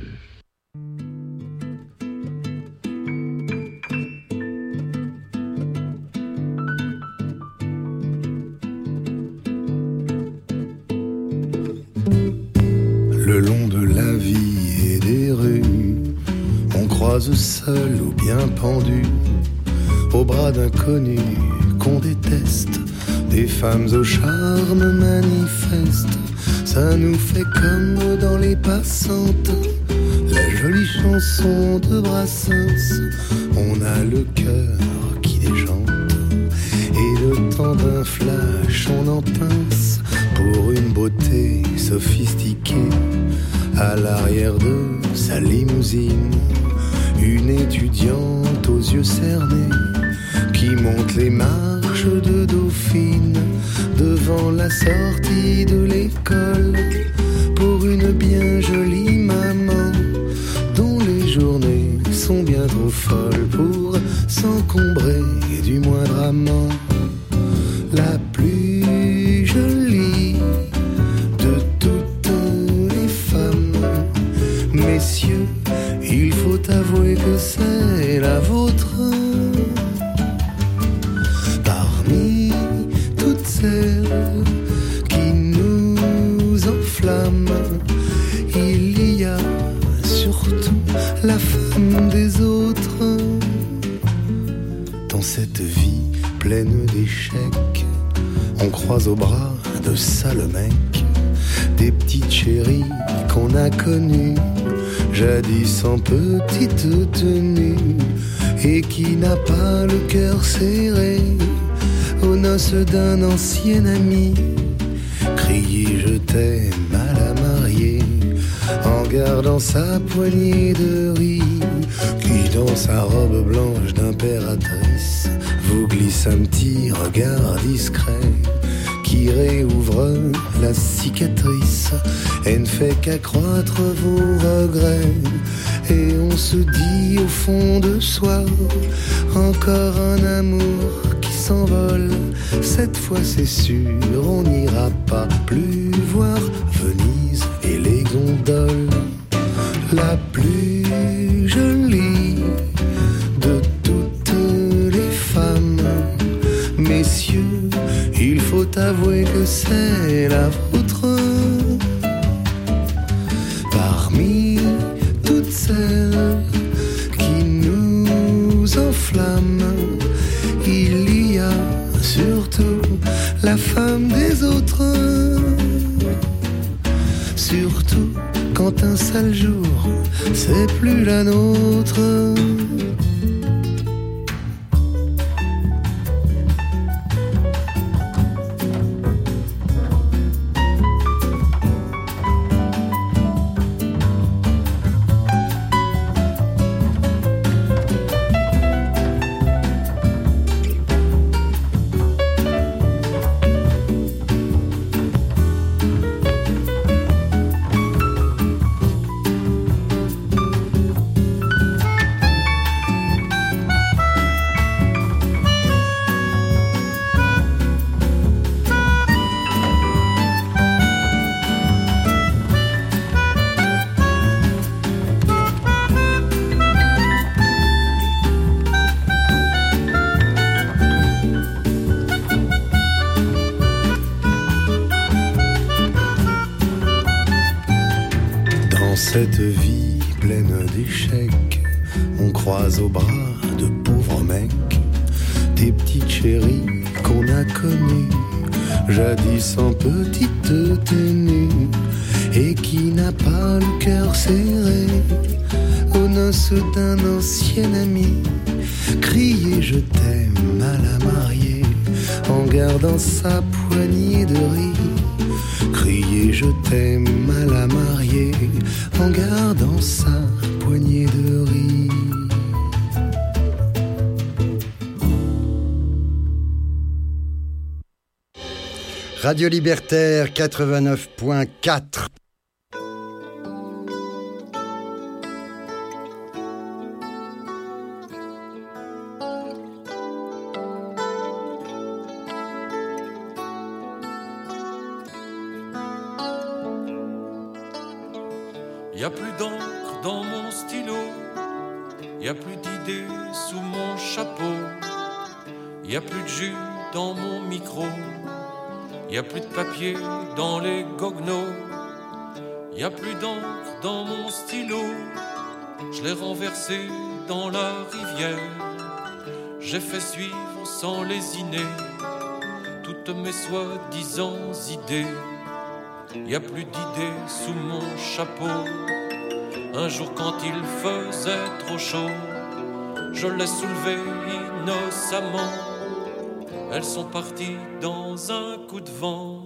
Le long de la vie et des rues, on croise seul ou bien pendu, au bras d'inconnus qu'on déteste, des femmes au charme manifeste. Ça nous fait comme dans les passantes, la jolie chanson de Brassens. On a le cœur qui déchante, et le temps d'un flash on en pince pour une beauté sophistiquée. À l'arrière de sa limousine, une étudiante aux yeux cernés qui monte les marches de Dauphine devant la sortie de l'école pour une bien jolie maman dont les journées sont bien trop folles pour s'encombrer du moindre amant. La plus jolie de toutes les femmes, messieurs, il faut avouer que c'est la vôtre. Parmi toutes celles qui nous enflamment, femme, il y a surtout la femme des autres. Dans cette vie pleine d'échecs, on croise au bras de sales mecs des petites chéries qu'on a connues jadis en petite tenue, et qui n'a pas le cœur serré aux noces d'un ancien ami. Crier je t'aime à la mariée en gardant sa poignée de riz, qui dans sa robe blanche d'impératrice vous glisse un petit regard discret qui réouvre la cicatrice et ne fait qu'accroître vos regrets. Et on se dit au fond de soi, encore un amour qui s'envole. Cette fois c'est sûr, on n'ira pas plus voir Venise et les gondoles. La plus jolie de toutes les femmes, messieurs, il faut avouer que c'est la vôtre. Parmi toutes celles qui nous enflamment, il y a surtout la femme des autres. Surtout quand un sale jour, c'est plus la nôtre. Cette vie pleine d'échecs, on croise au bras de pauvres mecs des petites chéries qu'on a connues jadis en petite tenue, et qui n'a pas le cœur serré aux noces d'un ancien ami. Crier je t'aime à la mariée en gardant sa poignée de riz. Crier je t'aime à la mariée en gardant sa poignée de riz. Radio Libertaire 89.4. Y a plus d'encre dans mon stylo, y a plus d'idées sous mon chapeau, y a plus de jus dans mon micro, y a plus de papier dans les goguenots, y a plus d'encre dans mon stylo, je l'ai renversé dans la rivière, j'ai fait suivre sans lésiner toutes mes soi-disant idées. Y a plus d'idées sous mon chapeau. Un jour quand il faisait trop chaud, je l'ai soulevée innocemment. Elles sont parties dans un coup de vent.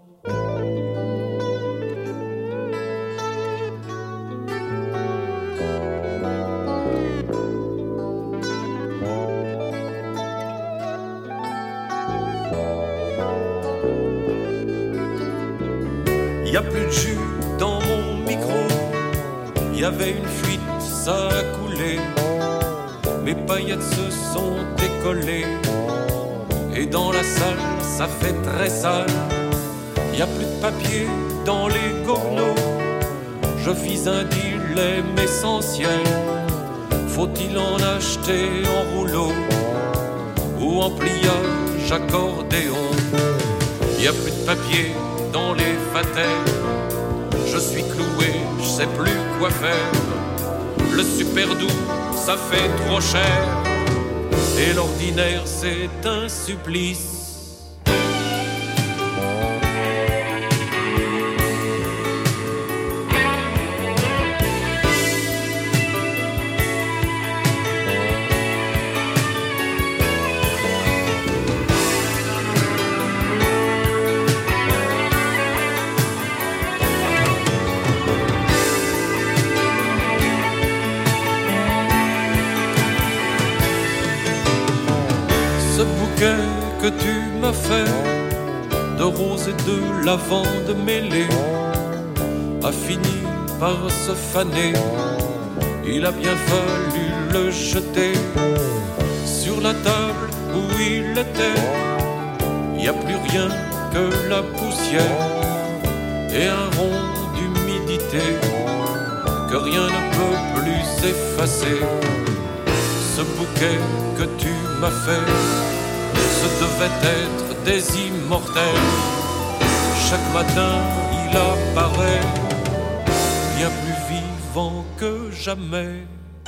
Y a plus de jus dans mon micro, y avait une fuite, ça a coulé, mes paillettes se sont décollées, et dans la salle, ça fait très sale. Y a plus de papier dans les goguenots, je fis un dilemme essentiel, faut-il en acheter en rouleau ou en pliage accordéon? Y a plus de papier dans les fatelles, je suis cloué, je sais plus quoi faire. Le super doux, ça fait trop cher. Et l'ordinaire, c'est un supplice. Que tu m'as fait de roses et de lavande mêlées a fini par se faner. Il a bien fallu le jeter sur la table où il était. Il n'y a plus rien que la poussière et un rond d'humidité que rien ne peut plus effacer. Ce bouquet que tu m'as fait, ce devait être des immortels. Chaque matin il apparaît bien plus vivant que jamais.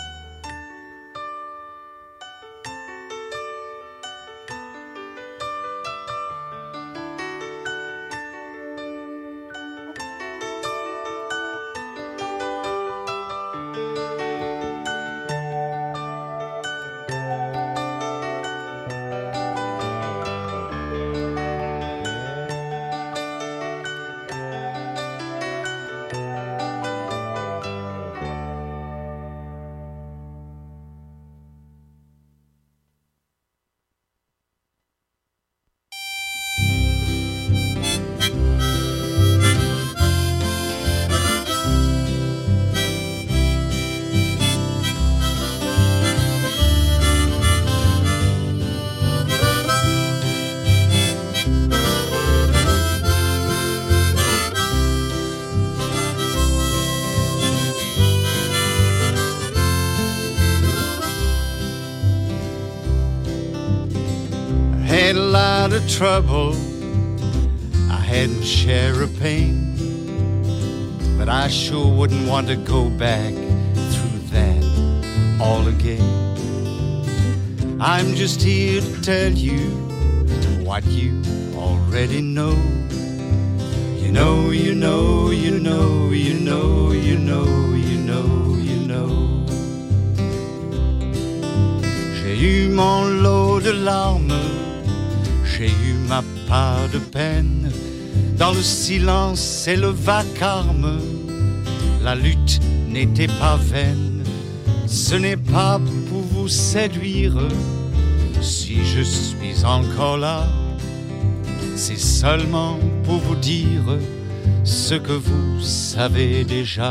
Trouble, I hadn't share a pain, but I sure wouldn't want to go back through that all again. I'm just here to tell you what you already know. You know, you know, you know, you know, you know, you know, you know. J'ai eu mon lot de larmes, j'ai eu ma part de peine. Dans le silence et le vacarme, la lutte n'était pas vaine. Ce n'est pas pour vous séduire si je suis encore là. C'est seulement pour vous dire ce que vous savez déjà.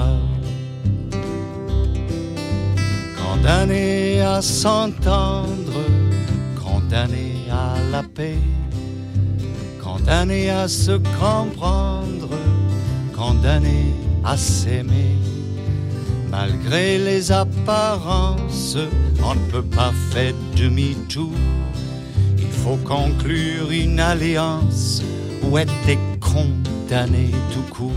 Condamné à s'entendre, condamné à la paix, condamné à se comprendre, condamné à s'aimer. Malgré les apparences, on ne peut pas faire demi-tour. Il faut conclure une alliance ou être condamné tout court.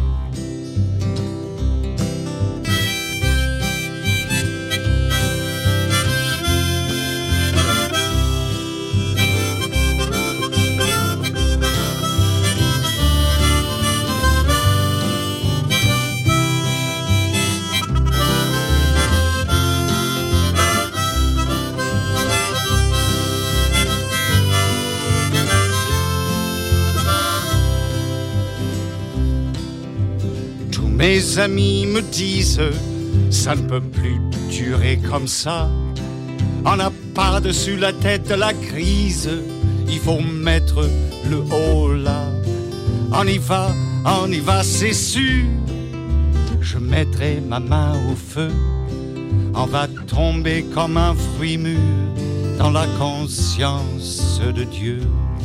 Mes amis me disent, ça ne peut plus durer comme ça. On n'a pas dessus la tête de la crise, il faut mettre le haut là. On y va, c'est sûr. Je mettrai ma main au feu, on va tomber comme un fruit mûr dans la conscience de Dieu.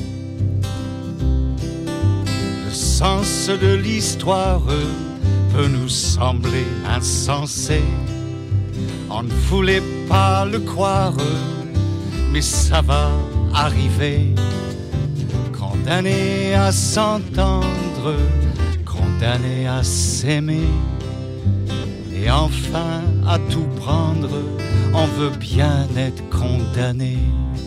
Le sens de l'histoire peut nous sembler insensé. On ne voulait pas le croire, mais ça va arriver. Condamné à s'entendre, condamné à s'aimer et enfin à tout prendre, on veut bien être condamné.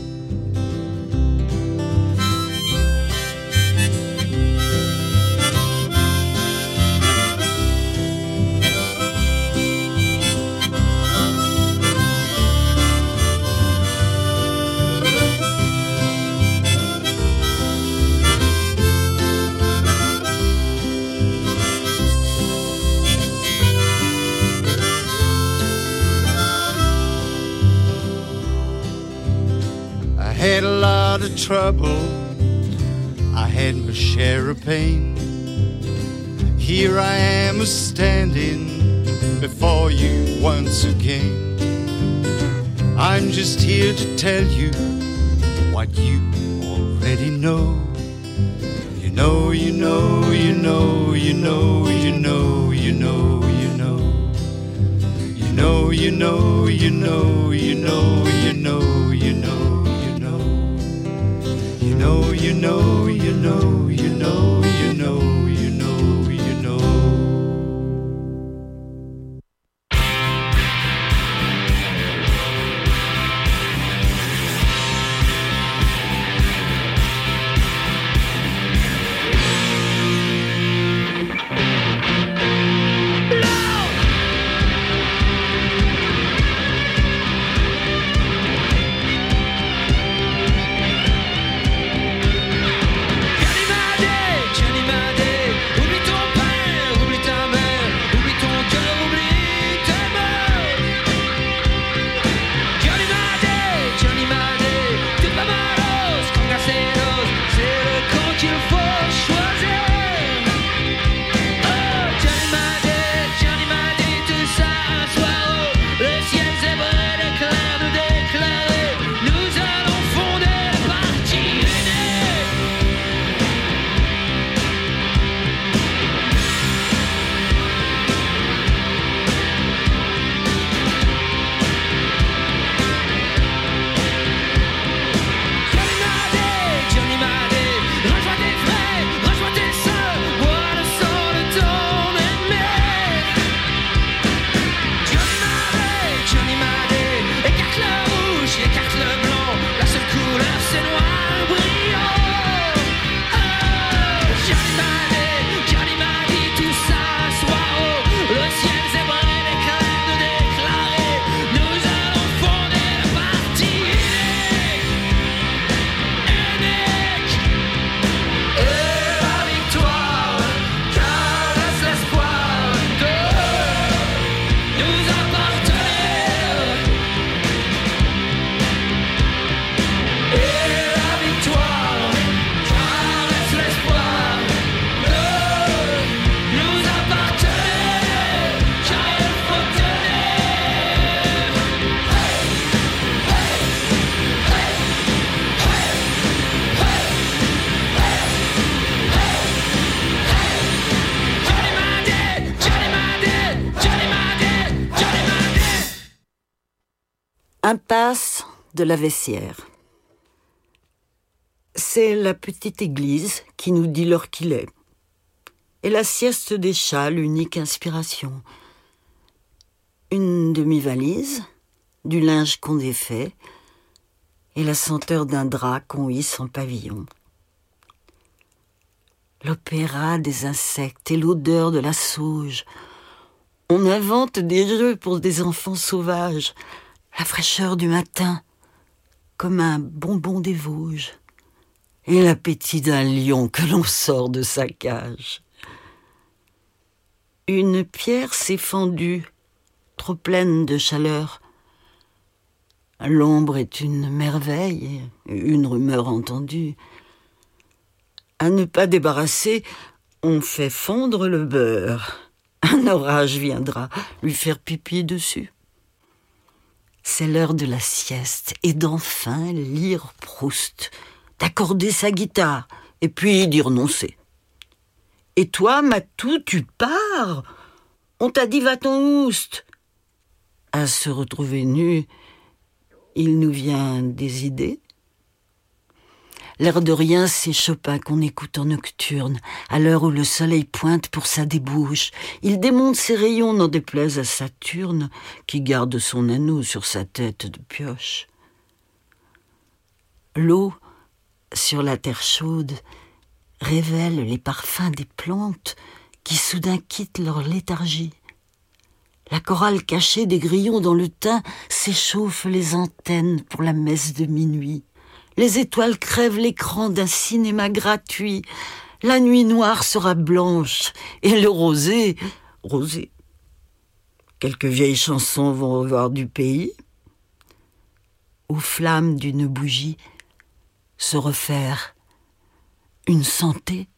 I had a lot of trouble, I had my share of pain. Here I am standing before you once again. I'm just here to tell you what you already know. You know, you know, you know, you know, you know, you know, you know. You know, you know, you know, you know, you know, you know. You know, you know, you know, you know, you know, you know, you know. Impasse de la Vessière. C'est la petite église qui nous dit l'heure qu'il est. Et la sieste des chats, l'unique inspiration. Une demi-valise, du linge qu'on défait, et la senteur d'un drap qu'on hisse en pavillon. L'opéra des insectes et l'odeur de la sauge. On invente des jeux pour des enfants sauvages. La fraîcheur du matin, comme un bonbon des Vosges, et l'appétit d'un lion que l'on sort de sa cage. Une pierre s'est fendue, trop pleine de chaleur. L'ombre est une merveille, une rumeur entendue. À ne pas débarrasser, on fait fondre le beurre. Un orage viendra lui faire pipi dessus. C'est l'heure de la sieste et d'enfin lire Proust, d'accorder sa guitare et puis d'y renoncer. Et toi, Matou, tu pars? On t'a dit va-t'en ouste. À se retrouver nus, il nous vient des idées. L'air de rien, c'est Chopin qu'on écoute en nocturne, à l'heure où le soleil pointe pour sa débauche. Il démonte ses rayons, n'en déplaise à Saturne, qui garde son anneau sur sa tête de pioche. L'eau, sur la terre chaude, révèle les parfums des plantes qui soudain quittent leur léthargie. La chorale cachée des grillons dans le thym s'échauffe les antennes pour la messe de minuit. Les étoiles crèvent l'écran d'un cinéma gratuit. La nuit noire sera blanche et le rosé, rosé. Quelques vieilles chansons vont revoir du pays. Aux flammes d'une bougie se refaire une santé.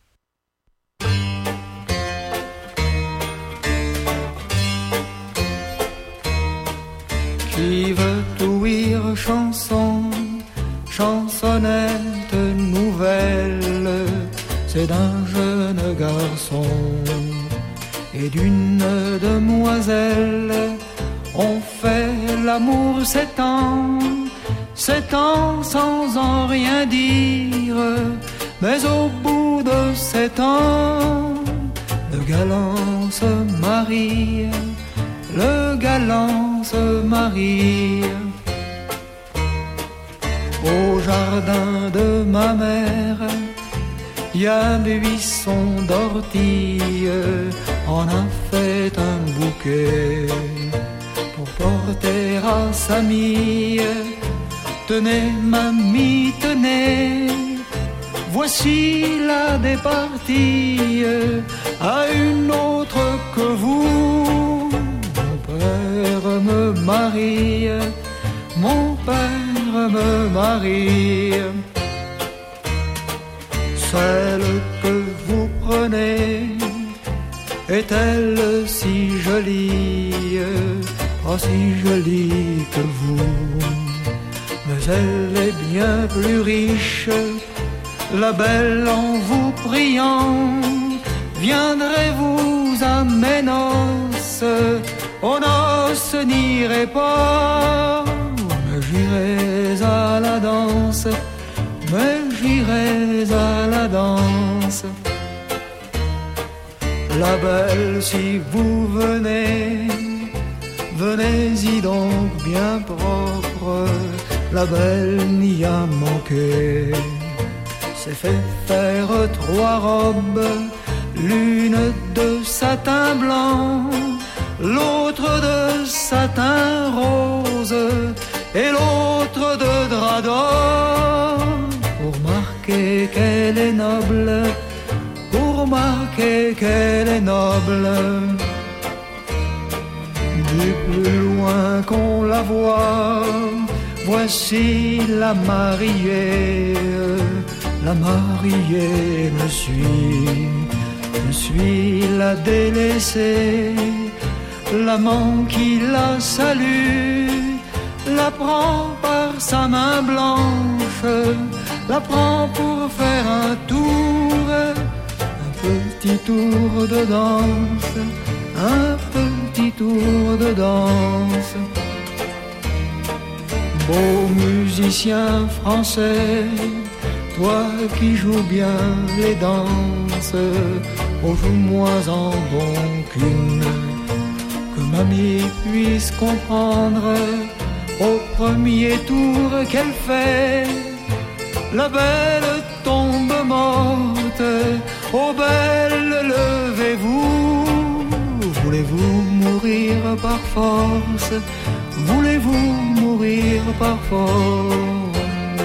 Qui veut ouïr chanson, chansonnette nouvelle, c'est d'un jeune garçon et d'une demoiselle. On fait l'amour 7 ans sans en rien dire, mais au bout de 7 ans, le galant se marie, le galant se marie. Au jardin de ma mère, y a un buisson d'ortie, on a fait un bouquet pour porter à sa mie. Tenez, mamie, tenez, voici la départie à une autre que vous. Mon père me marie, mon père me marie. Celle que vous prenez est-elle si jolie, oh si jolie que vous? Mais elle est bien plus riche, la belle en vous priant. Viendrez-vous à mes noces? Aux noces n'irai pas, mais j'irai à la danse, mais j'irai à la danse. La belle, si vous venez, venez-y donc bien propre. La belle n'y a manqué, s'est fait faire 3 robes, l'une de satin blanc, l'autre de satin rose et l'autre de drap d'or, pour marquer qu'elle est noble, pour marquer qu'elle est noble. Du plus loin qu'on la voit, voici la mariée. La mariée me suit la délaissée. L'amant qui la salue, la prend par sa main blanche, la prend pour faire un tour, un petit tour de danse, un petit tour de danse. Beau musicien français, toi qui joues bien les danses, oh joue-moi en bon qu'une, que mamie puisse comprendre au premier tour qu'elle fait. La belle tombe morte, oh belle levez-vous. Voulez-vous mourir par force? Voulez-vous mourir par force?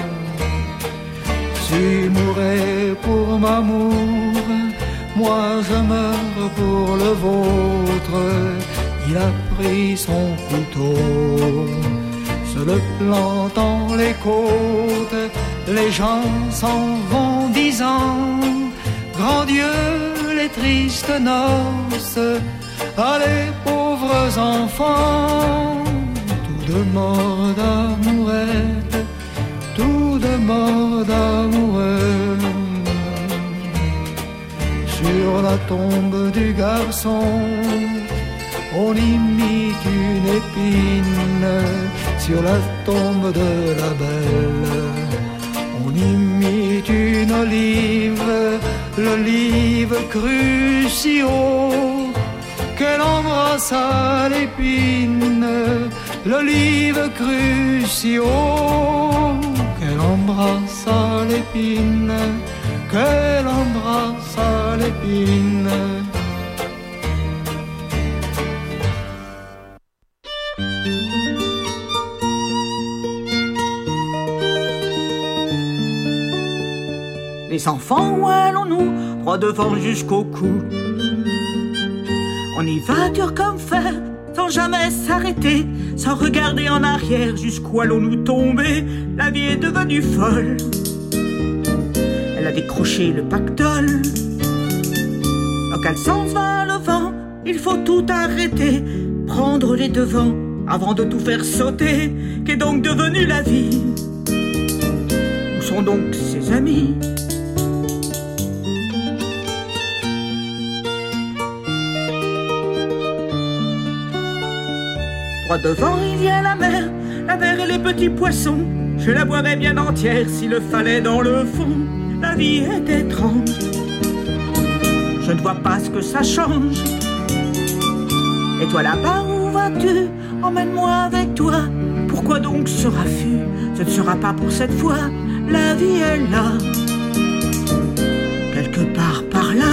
Tu mourrais pour m'amour, moi je meurs pour le vôtre. Il a pris son couteau, se le plantant les côtes. Les gens s'en vont disant, grand Dieu, les tristes noces, à les pauvres enfants. Tout de mort d'amourette, tout de mort d'amoureux. Sur la tombe du garçon, on imite une épine. Sur la tombe de la belle, on On imite une olive, l'olive crue si haut qu'elle embrasse à l'épine, l'olive crue si haut qu'elle embrasse à l'épine, qu'elle embrasse à l'épine. Les enfants, où allons-nous? Droit devant jusqu'au cou. On y va dur comme fer, sans jamais s'arrêter, sans regarder en arrière. Jusqu'où allons-nous tomber? La vie est devenue folle. Elle a décroché le pactole. Dans quel sens va le vent? Il faut tout arrêter, prendre les devants avant de tout faire sauter. Qu'est donc devenue la vie? Où sont donc ses amis? Droit devant, il y a la mer et les petits poissons. Je la boirais bien entière s'il le fallait dans le fond. La vie est étrange, je ne vois pas ce que ça change. Et toi là-bas, où vas-tu? Emmène-moi avec toi. Pourquoi donc ce raffut? Ce ne sera pas pour cette fois. La vie est là, quelque part par là.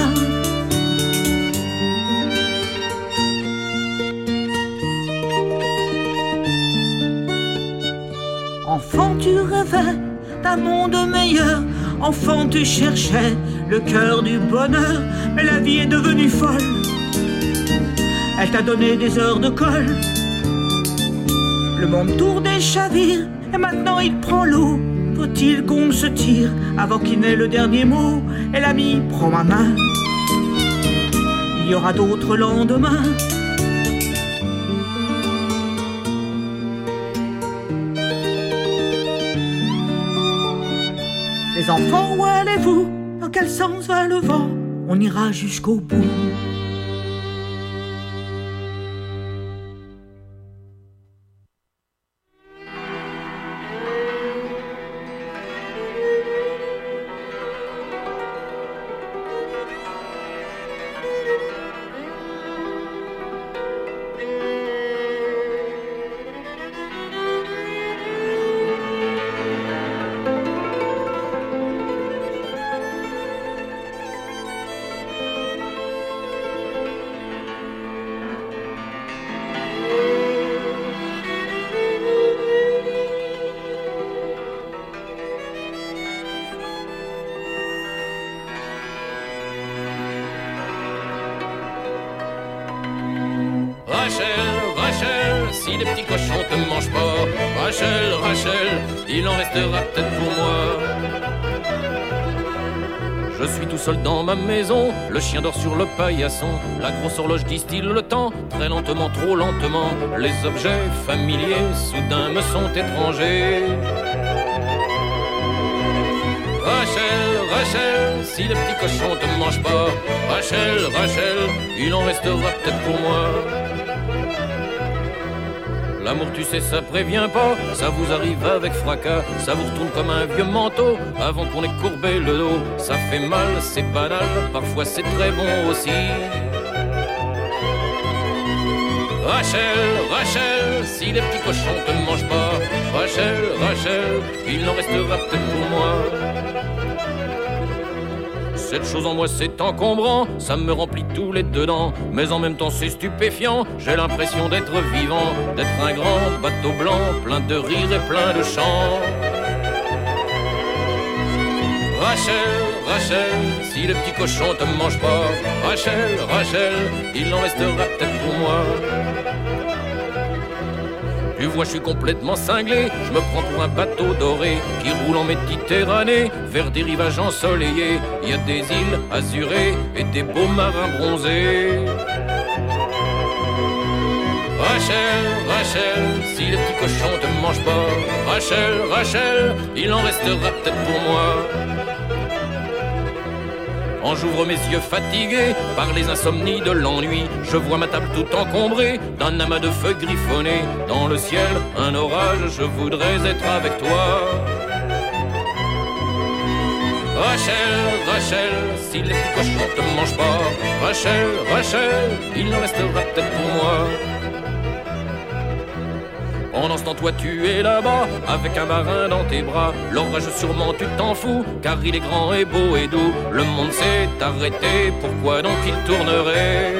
Enfant, tu rêvais d'un monde meilleur. Enfant, tu cherchais le cœur du bonheur. Mais la vie est devenue folle. Elle t'a donné des heures de colle. Le monde tourne et chavire, et maintenant il prend l'eau. Faut-il qu'on se tire avant qu'il n'ait le dernier mot? Et l'ami prend ma main. Il y aura d'autres lendemains. Les enfants, où allez-vous? Dans quel sens va le vent? On ira jusqu'au bout. Si les petits cochons te mangent pas, Rachel, Rachel, il en restera peut-être pour moi. Je suis tout seul dans ma maison, le chien dort sur le paillasson. La grosse horloge distille le temps, très lentement, trop lentement. Les objets familiers soudain me sont étrangers. Rachel, Rachel, si les petits cochons te mangent pas, Rachel, Rachel, il en restera peut-être pour moi. L'amour, tu sais, ça prévient pas, ça vous arrive avec fracas, ça vous retourne comme un vieux manteau, avant qu'on ait courbé le dos. Ça fait mal, c'est banal, parfois c'est très bon aussi. Rachel, Rachel, si les petits cochons te mangent pas, Rachel, Rachel, il en restera peut-être pour moi. Cette chose en moi c'est encombrant, ça me remplit tous les dedans, mais en même temps c'est stupéfiant, j'ai l'impression d'être vivant, d'être un grand bateau blanc, plein de rires et plein de chants. Rachel, Rachel, si les petits cochons te mangent pas, Rachel, Rachel, il en restera peut-être pour moi. Tu vois, je suis complètement cinglé, je me prends pour un bateau doré qui roule en Méditerranée vers des rivages ensoleillés. Il y a des îles azurées et des beaux marins bronzés. Rachel, Rachel, si les petits cochons te mangent pas, Rachel, Rachel, il en restera peut-être pour moi. Quand j'ouvre mes yeux fatigués par les insomnies de l'ennui, je vois ma table tout encombrée d'un amas de feux griffonnés. Dans le ciel, un orage, je voudrais être avec toi. Rachel, Rachel, si les petits cochons te mangent pas, Rachel, Rachel, il en restera peut-être pour moi. Pendant ce temps, toi, tu es là-bas, avec un marin dans tes bras. L'orage, sûrement, tu t'en fous, car il est grand et beau et doux. Le monde s'est arrêté, pourquoi donc il tournerait?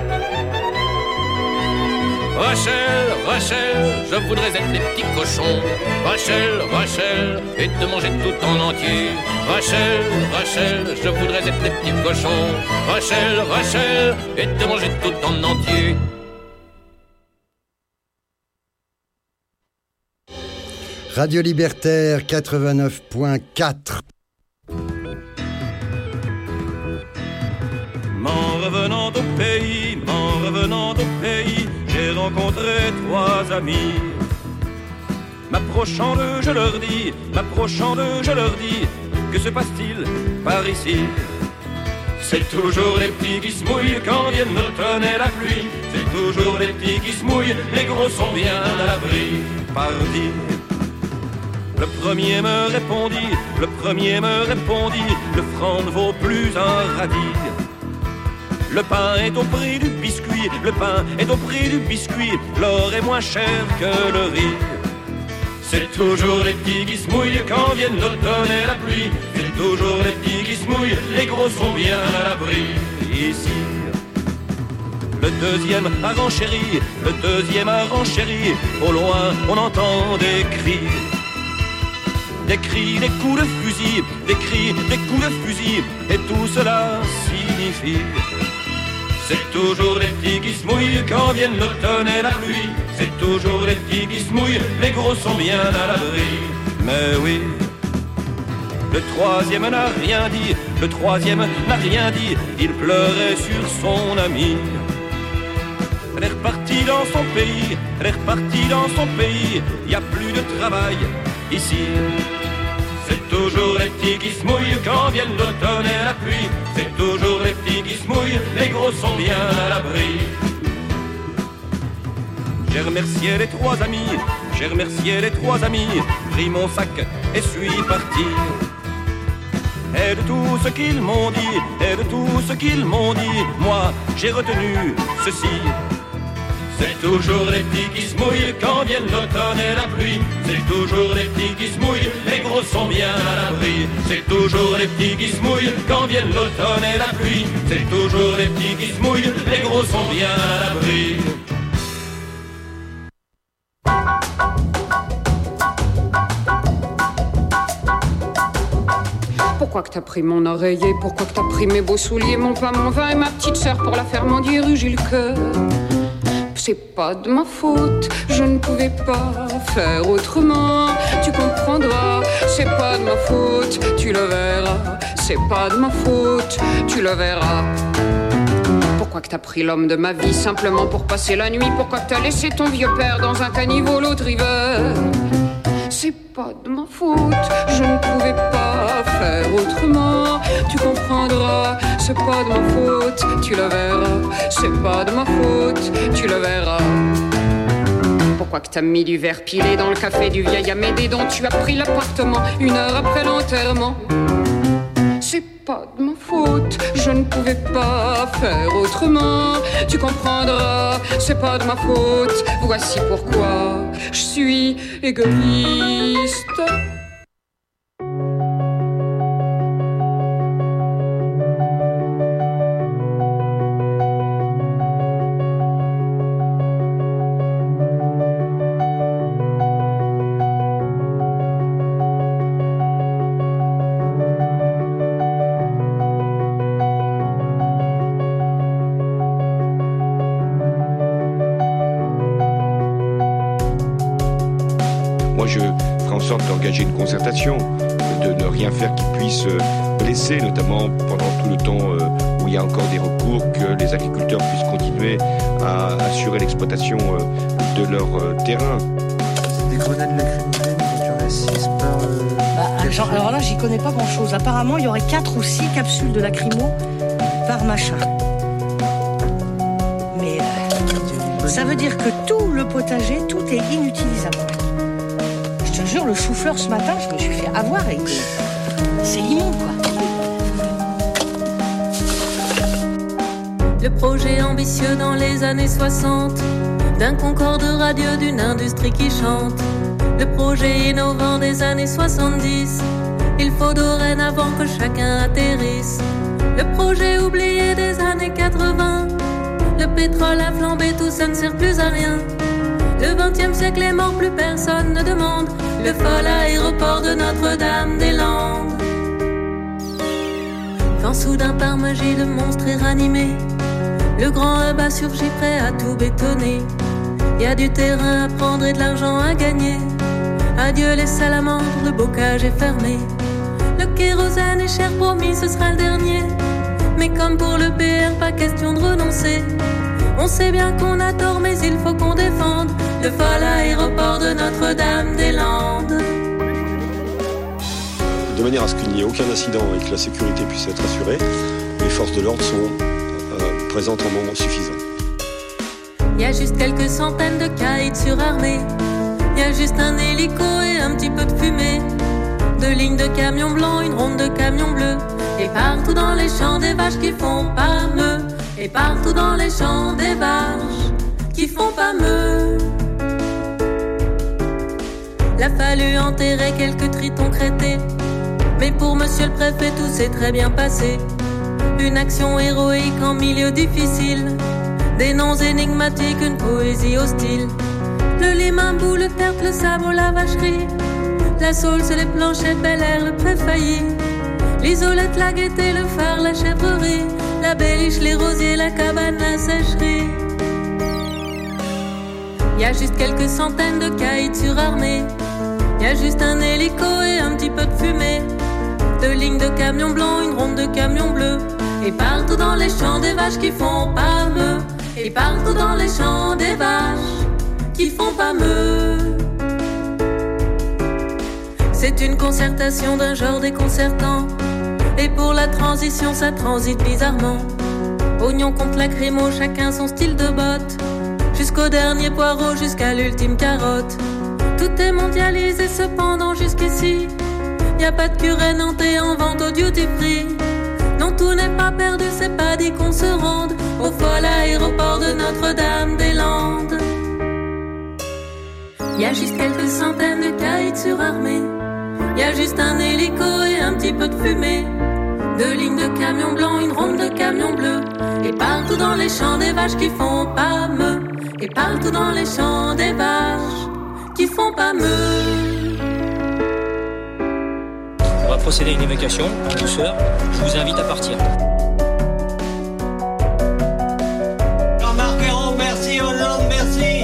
Rachel, Rachel, je voudrais être les petits cochons. Rachel, Rachel, et te manger tout en entier. Rachel, Rachel, je voudrais être les petits cochons. Rachel, Rachel, et te manger tout en entier. Radio Libertaire 89.4. M'en revenant au pays, j'ai rencontré 3 amis. M'approchant d'eux, je leur dis, que se passe-t-il par ici? C'est toujours les petits qui se mouillent quand viennent l'automne et la pluie. C'est toujours les petits qui se mouillent, les gros sont bien à l'abri. Pardi. Le premier me répondit, le franc ne vaut plus un radis. Le pain est au prix du biscuit, l'or est moins cher que le riz. C'est toujours les petits qui se mouillent quand viennent l'automne et la pluie. C'est toujours les petits qui se mouillent, les gros sont bien à l'abri. Ici, le deuxième a renchéri, au loin on entend des cris. Des cris, des coups de fusil, des cris, des coups de fusil, et tout cela signifie. C'est toujours les petits qui se mouillent quand viennent l'automne et la pluie. C'est toujours les petits qui se mouillent, les gros sont bien à l'abri. Mais oui, le troisième n'a rien dit, il pleurait sur son ami. Elle est repartie dans son pays, y a plus de travail ici. C'est toujours les petits qui se mouillent quand viennent l'automne et la pluie. C'est toujours les petits qui se mouillent, les gros sont bien à l'abri. J'ai remercié les 3 amis, pris mon sac et suis parti. Et de tout ce qu'ils m'ont dit, moi j'ai retenu ceci. C'est toujours les petits qui se mouillent quand viennent l'automne et la pluie. C'est toujours les petits qui se mouillent, les gros sont bien à l'abri. C'est toujours les petits qui se mouillent quand viennent l'automne et la pluie. C'est toujours les petits qui se mouillent, les gros sont bien à l'abri. Pourquoi que t'as pris mon oreiller? Pourquoi que t'as pris mes beaux souliers, mon pain, mon vin et ma petite sœur pour la faire mendier rue Gilles Coeur? C'est pas de ma faute, je ne pouvais pas faire autrement. Tu comprendras, c'est pas de ma faute, tu le verras. C'est pas de ma faute, tu le verras. Pourquoi que t'as pris l'homme de ma vie simplement pour passer la nuit? Pourquoi que t'as laissé ton vieux père dans un caniveau l'autre hiver? C'est pas de ma faute, je ne pouvais pas faire autrement. Tu comprendras, c'est pas de ma faute, tu le verras. C'est pas de ma faute, tu le verras. Pourquoi que t'as mis du verre pilé dans le café du vieil Amédée dont tu as pris l'appartement 1 heure après l'enterrement? C'est pas de ma faute, je ne pouvais pas faire autrement. Tu comprendras, c'est pas de ma faute. Voici pourquoi je suis égoïste. Je ferai en sorte d'engager une concertation, de ne rien faire qui puisse blesser, notamment pendant tout le temps où il y a encore des recours, que les agriculteurs puissent continuer à assurer l'exploitation de leur terrain. C'est des grenades lacrymogènes dont il y en a 6 par... alors là, j'y connais pas grand-chose. Apparemment, il y aurait 4 ou 6 capsules de lacrymo par machin. Mais ça veut dire que tout le potager, tout est inutilisable. Je te jure, le chou-fleur ce matin, je me suis fait avoir et c'est immonde, quoi. Le projet ambitieux dans les années 60 d'un Concorde radieux, d'une industrie qui chante. Le projet innovant des années 70. Il faut dorénavant que chacun atterrisse. Le projet oublié des années 80. Le pétrole a flambé, tout ça ne sert plus à rien. Le 20e siècle est mort, plus personne ne demande le fol aéroport de Notre-Dame-des-Landes. Quand soudain par magie le monstre est ranimé, le grand hub a surgi prêt à tout bétonner. Y a du terrain à prendre et de l'argent à gagner. Adieu les salamandres, le bocage est fermé. Le kérosène est cher, promis ce sera le dernier. Mais comme pour le PR, pas question de renoncer. On sait bien qu'on a tort, mais il faut qu'on défende le fol aéroport de Notre-Dame-des-Landes. De manière à ce qu'il n'y ait aucun incident et que la sécurité puisse être assurée, les forces de l'ordre sont présentes en nombre suffisant. Y a juste quelques centaines de caïds surarmés. Y a juste un hélico et un petit peu de fumée. 2 lignes de camions blancs, une ronde de camions bleus. Et partout dans les champs des vaches qui font pas meu. Et partout dans les champs des vaches qui font pas meu. L'a fallu enterrer quelques tritons crétés. Mais pour monsieur le préfet tout s'est très bien passé. Une action héroïque en milieu difficile. Des noms énigmatiques, une poésie hostile. Le limambou, le tertre, le sabot, la vacherie. La Saule, c'est les planchettes, Bel Air, le préfailli. L'isolette, la gaieté, le phare, la chèvrerie. La béliche, les rosiers, la cabane, la sécherie. Y a juste quelques centaines de caïds surarmés. Y a juste un hélico et un petit peu de fumée. 2 lignes de camions blancs, une ronde de camions bleus. Et partout dans les champs des vaches qui font pas meu. Et partout dans les champs des vaches qui font pas meu. C'est une concertation d'un genre déconcertant. Et pour la transition ça transite bizarrement. Oignon contre lacrymo, chacun son style de botte. Jusqu'au dernier poireau, jusqu'à l'ultime carotte. Tout est mondialisé cependant jusqu'ici. Y a pas de curé nantais en vente au duty free. Non, tout n'est pas perdu, c'est pas dit qu'on se rende au fol aéroport de Notre-Dame-des-Landes. Y a juste quelques centaines de caïds surarmés. Y a juste un hélico et un petit peu de fumée. 2 lignes de camions blancs, une ronde de camions bleus. Et partout dans les champs des vaches qui font pas meu. Et partout dans les champs des vaches qui font pas meu. On va procéder à une évacuation en douceur. Je vous invite à partir. Jean-Marc Ayrault, merci. Hollande, merci.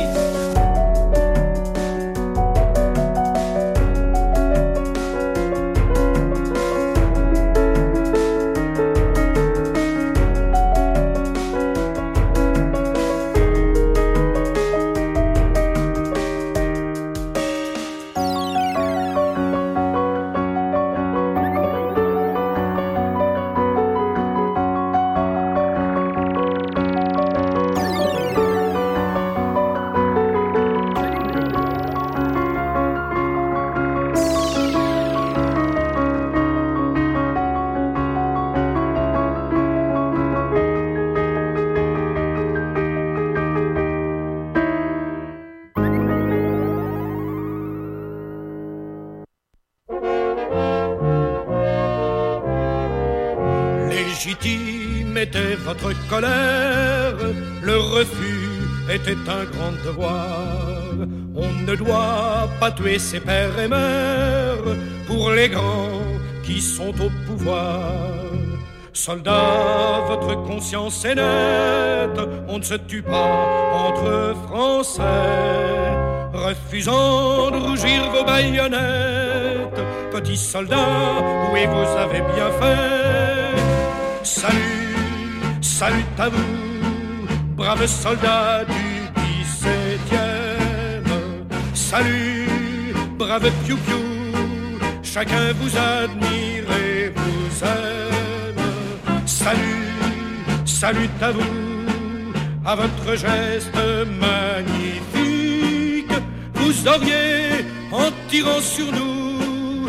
Légitime était votre colère, le refus était un grand devoir. On ne doit pas tuer ses pères et mères pour les grands qui sont au pouvoir. Soldats, votre conscience est nette, on ne se tue pas entre Français. Refusant de rougir vos baïonnettes, petits soldats, oui vous avez bien fait. Salut, salut à vous, braves soldats du 17e. Salut, braves piou-piou, chacun vous admire et vous aime. Salut, salut à vous, à votre geste magnifique. Vous auriez, en tirant sur nous,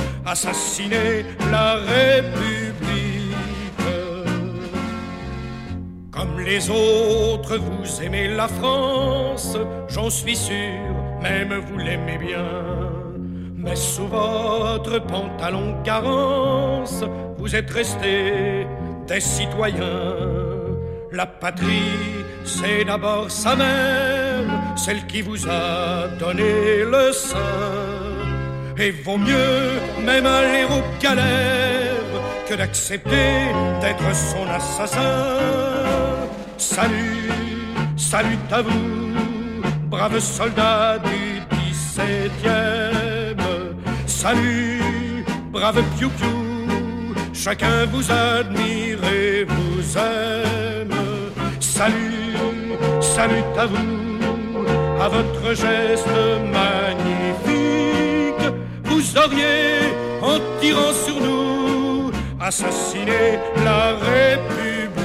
assassiné la République. Comme les autres, vous aimez la France, j'en suis sûr, même vous l'aimez bien. Mais sous votre pantalon carence, vous êtes restés des citoyens. La patrie, c'est d'abord sa mère, celle qui vous a donné le sein. Et vaut mieux même aller aux galères que d'accepter d'être son assassin. Salut, salut à vous, braves soldats du 17e. Salut, brave piou-piou, chacun vous admire et vous aime. Salut, salut à vous, à votre geste magnifique. Vous auriez, en tirant sur nous, assassiné la République.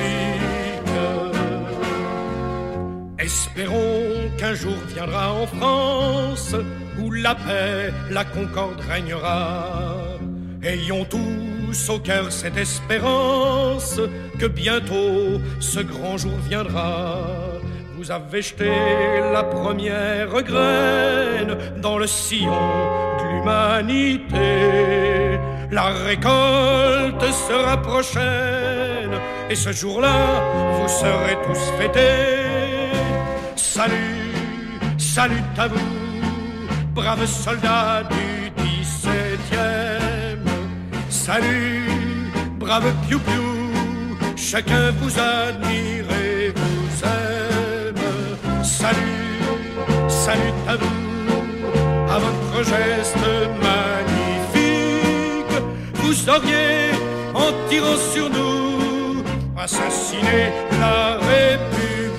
Espérons qu'un jour viendra en France où la paix, la concorde régnera. Ayons tous au cœur cette espérance que bientôt ce grand jour viendra. Vous avez jeté la première graine dans le sillon de l'humanité. La récolte sera prochaine et ce jour-là, vous serez tous fêtés. Salut, salut à vous, braves soldats du 17e. Salut, brave piou-piou, chacun vous admire et vous aime. Salut, salut à vous, à votre geste magnifique. Vous auriez, en tirant sur nous, assassiné la République.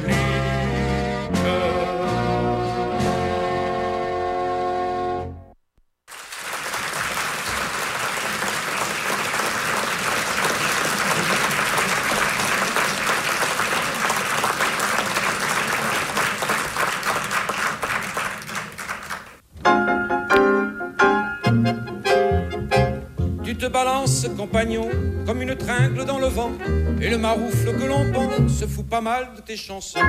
Balance, compagnon, comme une tringle dans le vent. Et le maroufle que l'on pend se fout pas mal de tes chansons.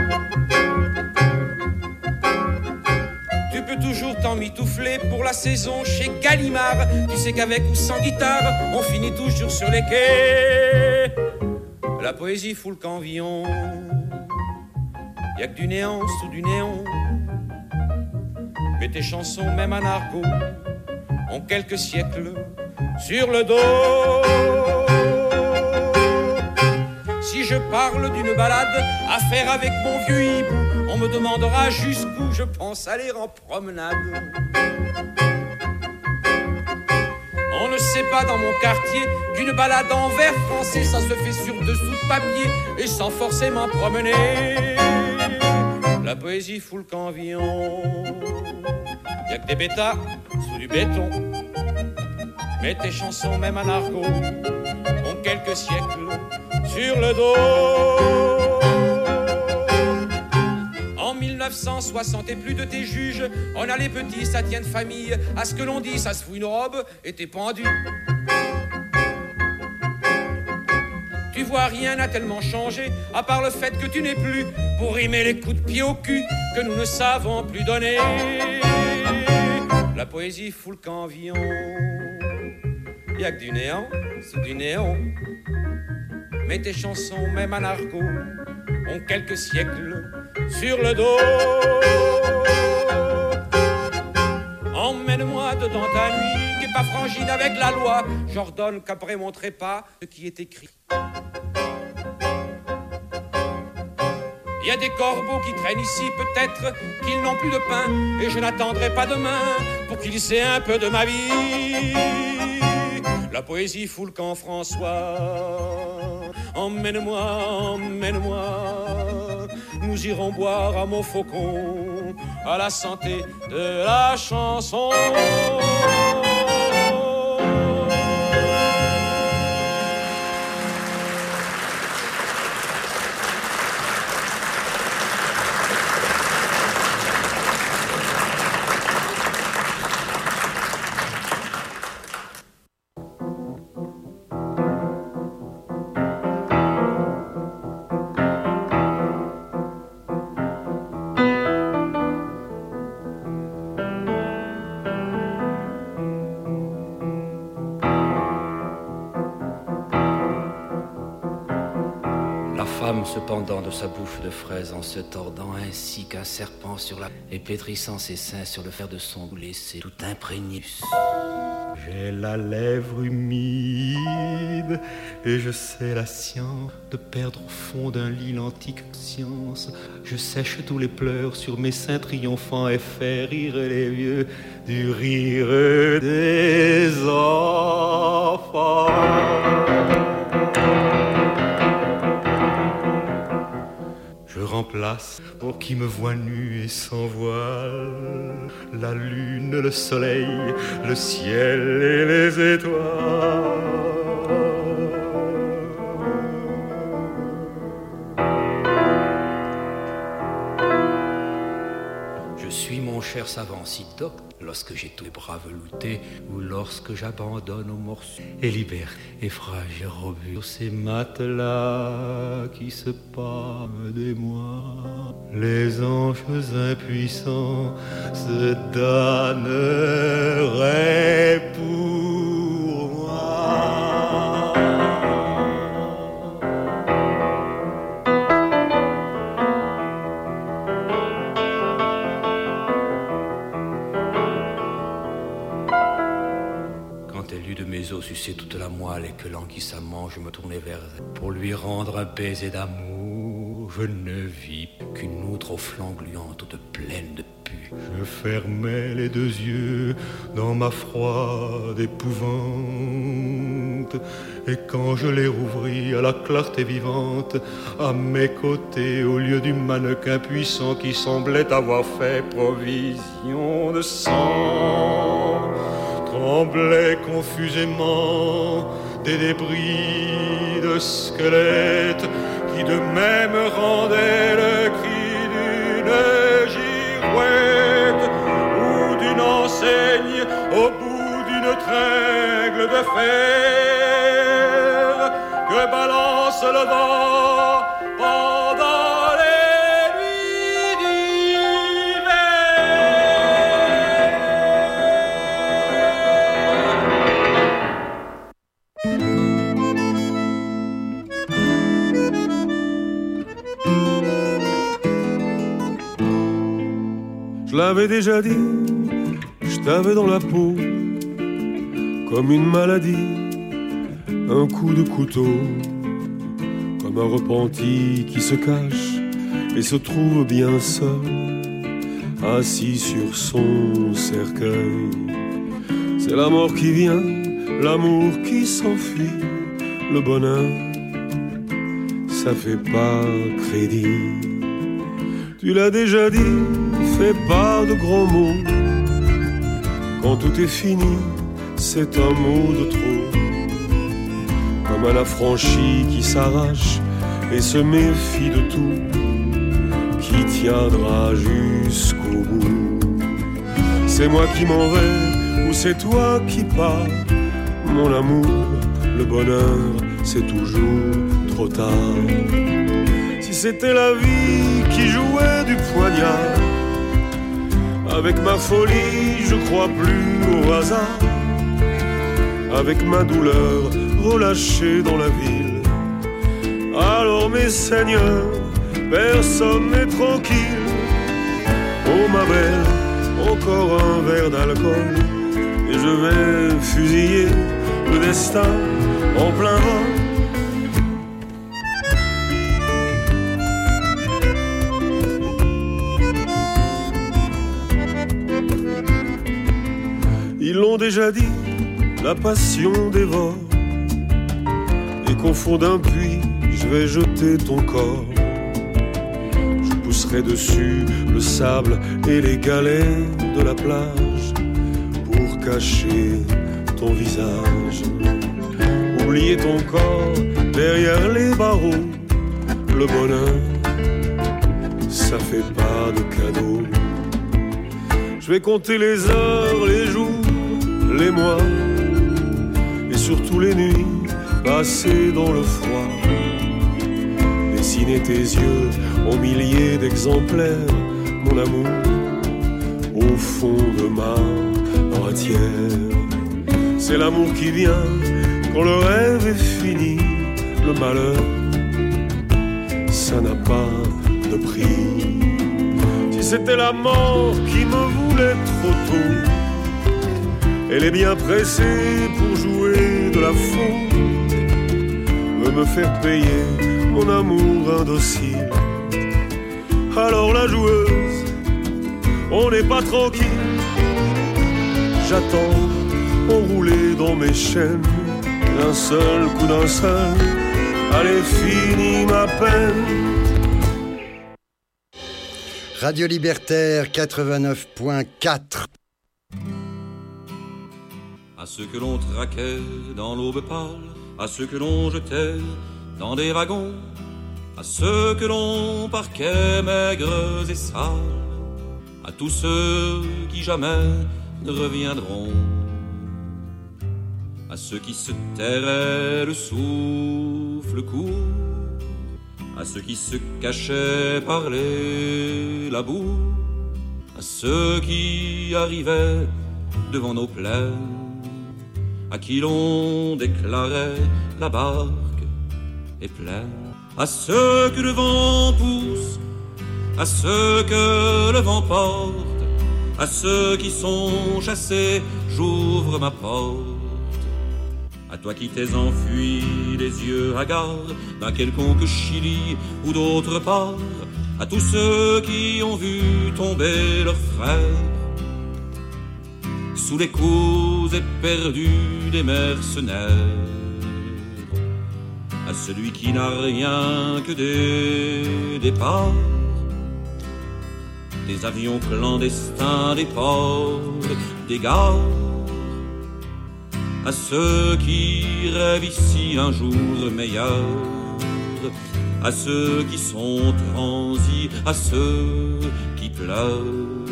Tu peux toujours t'en mitoufler pour la saison chez Gallimard. Tu sais qu'avec ou sans guitare, on finit toujours sur les quais. La poésie fout le canvillon. Y'a que du néant sous du néon. Mais tes chansons, même en argot, ont quelques siècles sur le dos. Si je parle d'une balade à faire avec mon vieux hibou, on me demandera jusqu'où je pense aller en promenade. On ne sait pas dans mon quartier qu'une balade en vers français, ça se fait sur dessous de papier et sans forcément promener. La poésie fout le canvillon. Y'a que des bêtas sous du béton. Mais tes chansons, même en argot, ont quelques siècles sur le dos. En 1960 et plus de tes juges, on a les petits, ça tient de famille. À ce que l'on dit, ça se fout une robe et t'es pendu. Tu vois, rien n'a tellement changé, à part le fait que tu n'es plus pour rimer les coups de pied au cul que nous ne savons plus donner. La poésie fout le canvillon. Y'a que du néant sous du néon. Mais tes chansons, même en argot, ont quelques siècles sur le dos. Emmène-moi dedans ta nuit, qui est pas frangine avec la loi. J'ordonne qu'après mon trépas, ce qui est écrit. Il y a des corbeaux qui traînent ici, peut-être qu'ils n'ont plus de pain, et je n'attendrai pas demain pour qu'ils aient un peu de ma vie. La poésie fout le camp François. Emmène-moi, emmène-moi. Nous irons boire à Montfaucon, à la santé de la chanson. femme se pendant de sa bouche de fraise en se tordant ainsi qu'un serpent sur la... et pétrissant ses seins sur le fer de son cou laissé tout imprégné. J'ai la lèvre humide et je sais la science de perdre au fond d'un lit l'antique science. Je sèche tous les pleurs sur mes seins triomphants et faire rire les vieux du rire des enfants. Je remplace, pour qui me voit nu et sans voile, la lune, le soleil, le ciel et les étoiles. Je suis mon cher savant si docte lorsque j'ai tous les bras veloutés ou lorsque j'abandonne aux morceaux et libère et fragile robust sur ces matelas qui se parent des mois. Les anges impuissants se donneraient pour moi. Sucer toute la moelle et que languissamment je me tournais vers elle pour lui rendre un baiser d'amour. Je ne vis qu'une outre au flanc gluant toute pleine de pu. Je fermais les deux yeux dans ma froide épouvante, et quand je les rouvris à la clarté vivante, à mes côtés au lieu du mannequin puissant qui semblait avoir fait provision de sang, tremblaient confusément des débris de squelettes qui de même rendaient le cri d'une girouette ou d'une enseigne au bout d'une tringle de fer que balance le vent pendant les nuits d'hiver. Je l'avais déjà dit, je t'avais dans la peau, comme une maladie, un coup de couteau, comme un repenti qui se cache et se trouve bien seul, assis sur son cercueil. C'est la mort qui vient, l'amour qui s'enfuit, le bonheur, ça fait pas crédit. Tu l'as déjà dit, fais pas de grands mots. Quand tout est fini, c'est un mot de trop. Comme un affranchi qui s'arrache et se méfie de tout, qui tiendra jusqu'au bout. C'est moi qui m'en vais ou c'est toi qui pars. Mon amour, le bonheur, c'est toujours trop tard. Si c'était la vie qui jouait du poignard, avec ma folie, je crois plus au hasard. Avec ma douleur relâchée dans la ville, alors mes seigneurs, personne n'est tranquille. Oh ma belle, encore un verre d'alcool, et je vais fusiller le destin en plein vol. Ils l'ont déjà dit, la passion dévore, et qu'au fond d'un puits, je vais jeter ton corps. Je pousserai dessus le sable et les galets de la plage pour cacher ton visage. Oublier ton corps derrière les barreaux, le bonheur, ça fait pas de cadeau. Je vais compter les heures, les jours, les mois, et surtout les nuits passées dans le froid. Dessiner tes yeux en milliers d'exemplaires, mon amour, au fond de ma droitière. C'est l'amour qui vient quand le rêve est fini, le malheur, ça n'a pas de prix. Si c'était la mort qui me voulait trop tôt, elle est bien pressée pour jouer de la faute, veut me faire payer mon amour indocile. Alors la joueuse, on n'est pas tranquille. J'attends enroulé dans mes chaînes, d'un seul coup d'un seul, allez finis ma peine. Radio Libertaire 89.4. À ceux que l'on traquait dans l'aube pâle, à ceux que l'on jetait dans des wagons, à ceux que l'on parquait maigres et sales, à tous ceux qui jamais ne reviendront, à ceux qui se tairaient le souffle court, à ceux qui se cachaient parler la boue, à ceux qui arrivaient devant nos plaines, à qui l'on déclarait la barque est pleine, à ceux que le vent pousse, à ceux que le vent porte, à ceux qui sont chassés, j'ouvre ma porte. À toi qui t'es enfui, les yeux hagards, d'un quelconque Chili ou d'autre part, à tous ceux qui ont vu tomber leurs frères sous les coups éperdus des mercenaires, à celui qui n'a rien que des départs, des avions clandestins, des ports, des gares, à ceux qui rêvent ici un jour meilleur, à ceux qui sont transis, à ceux qui pleurent,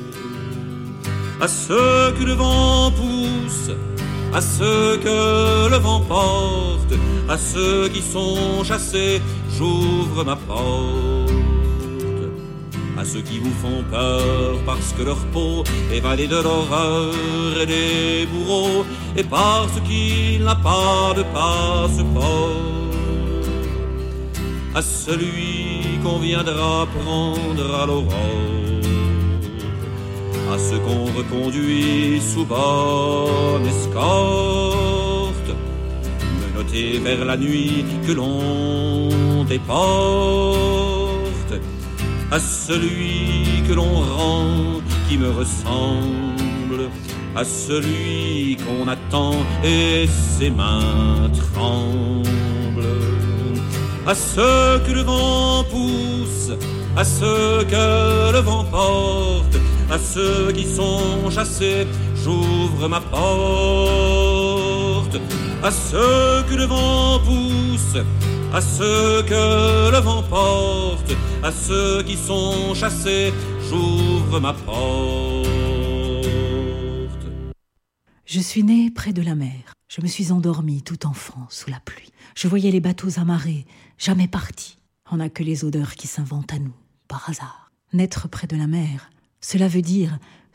à ceux que le vent pousse, à ceux que le vent porte, à ceux qui sont chassés, j'ouvre ma porte. À ceux qui vous font peur parce que leur peau est vallée de l'horreur et des bourreaux, et parce qu'il n'a pas de passeport, à celui qu'on viendra prendre à l'aurore, à ceux qu'on reconduit sous bonne escorte, menottés vers la nuit que l'on déporte, à celui que l'on rend qui me ressemble, à celui qu'on attend et ses mains tremblent, à ceux que le vent pousse, à ceux que le vent porte, à ceux qui sont chassés, j'ouvre ma porte, à ceux que le vent pousse, à ceux que le vent porte, à ceux qui sont chassés, j'ouvre ma porte. Je suis née près de la mer. Je me suis endormie tout enfant sous la pluie. Je voyais les bateaux amarrés, jamais partis. On n'a que les odeurs qui s'inventent à nous, par hasard. Naître près de la mer, cela veut dire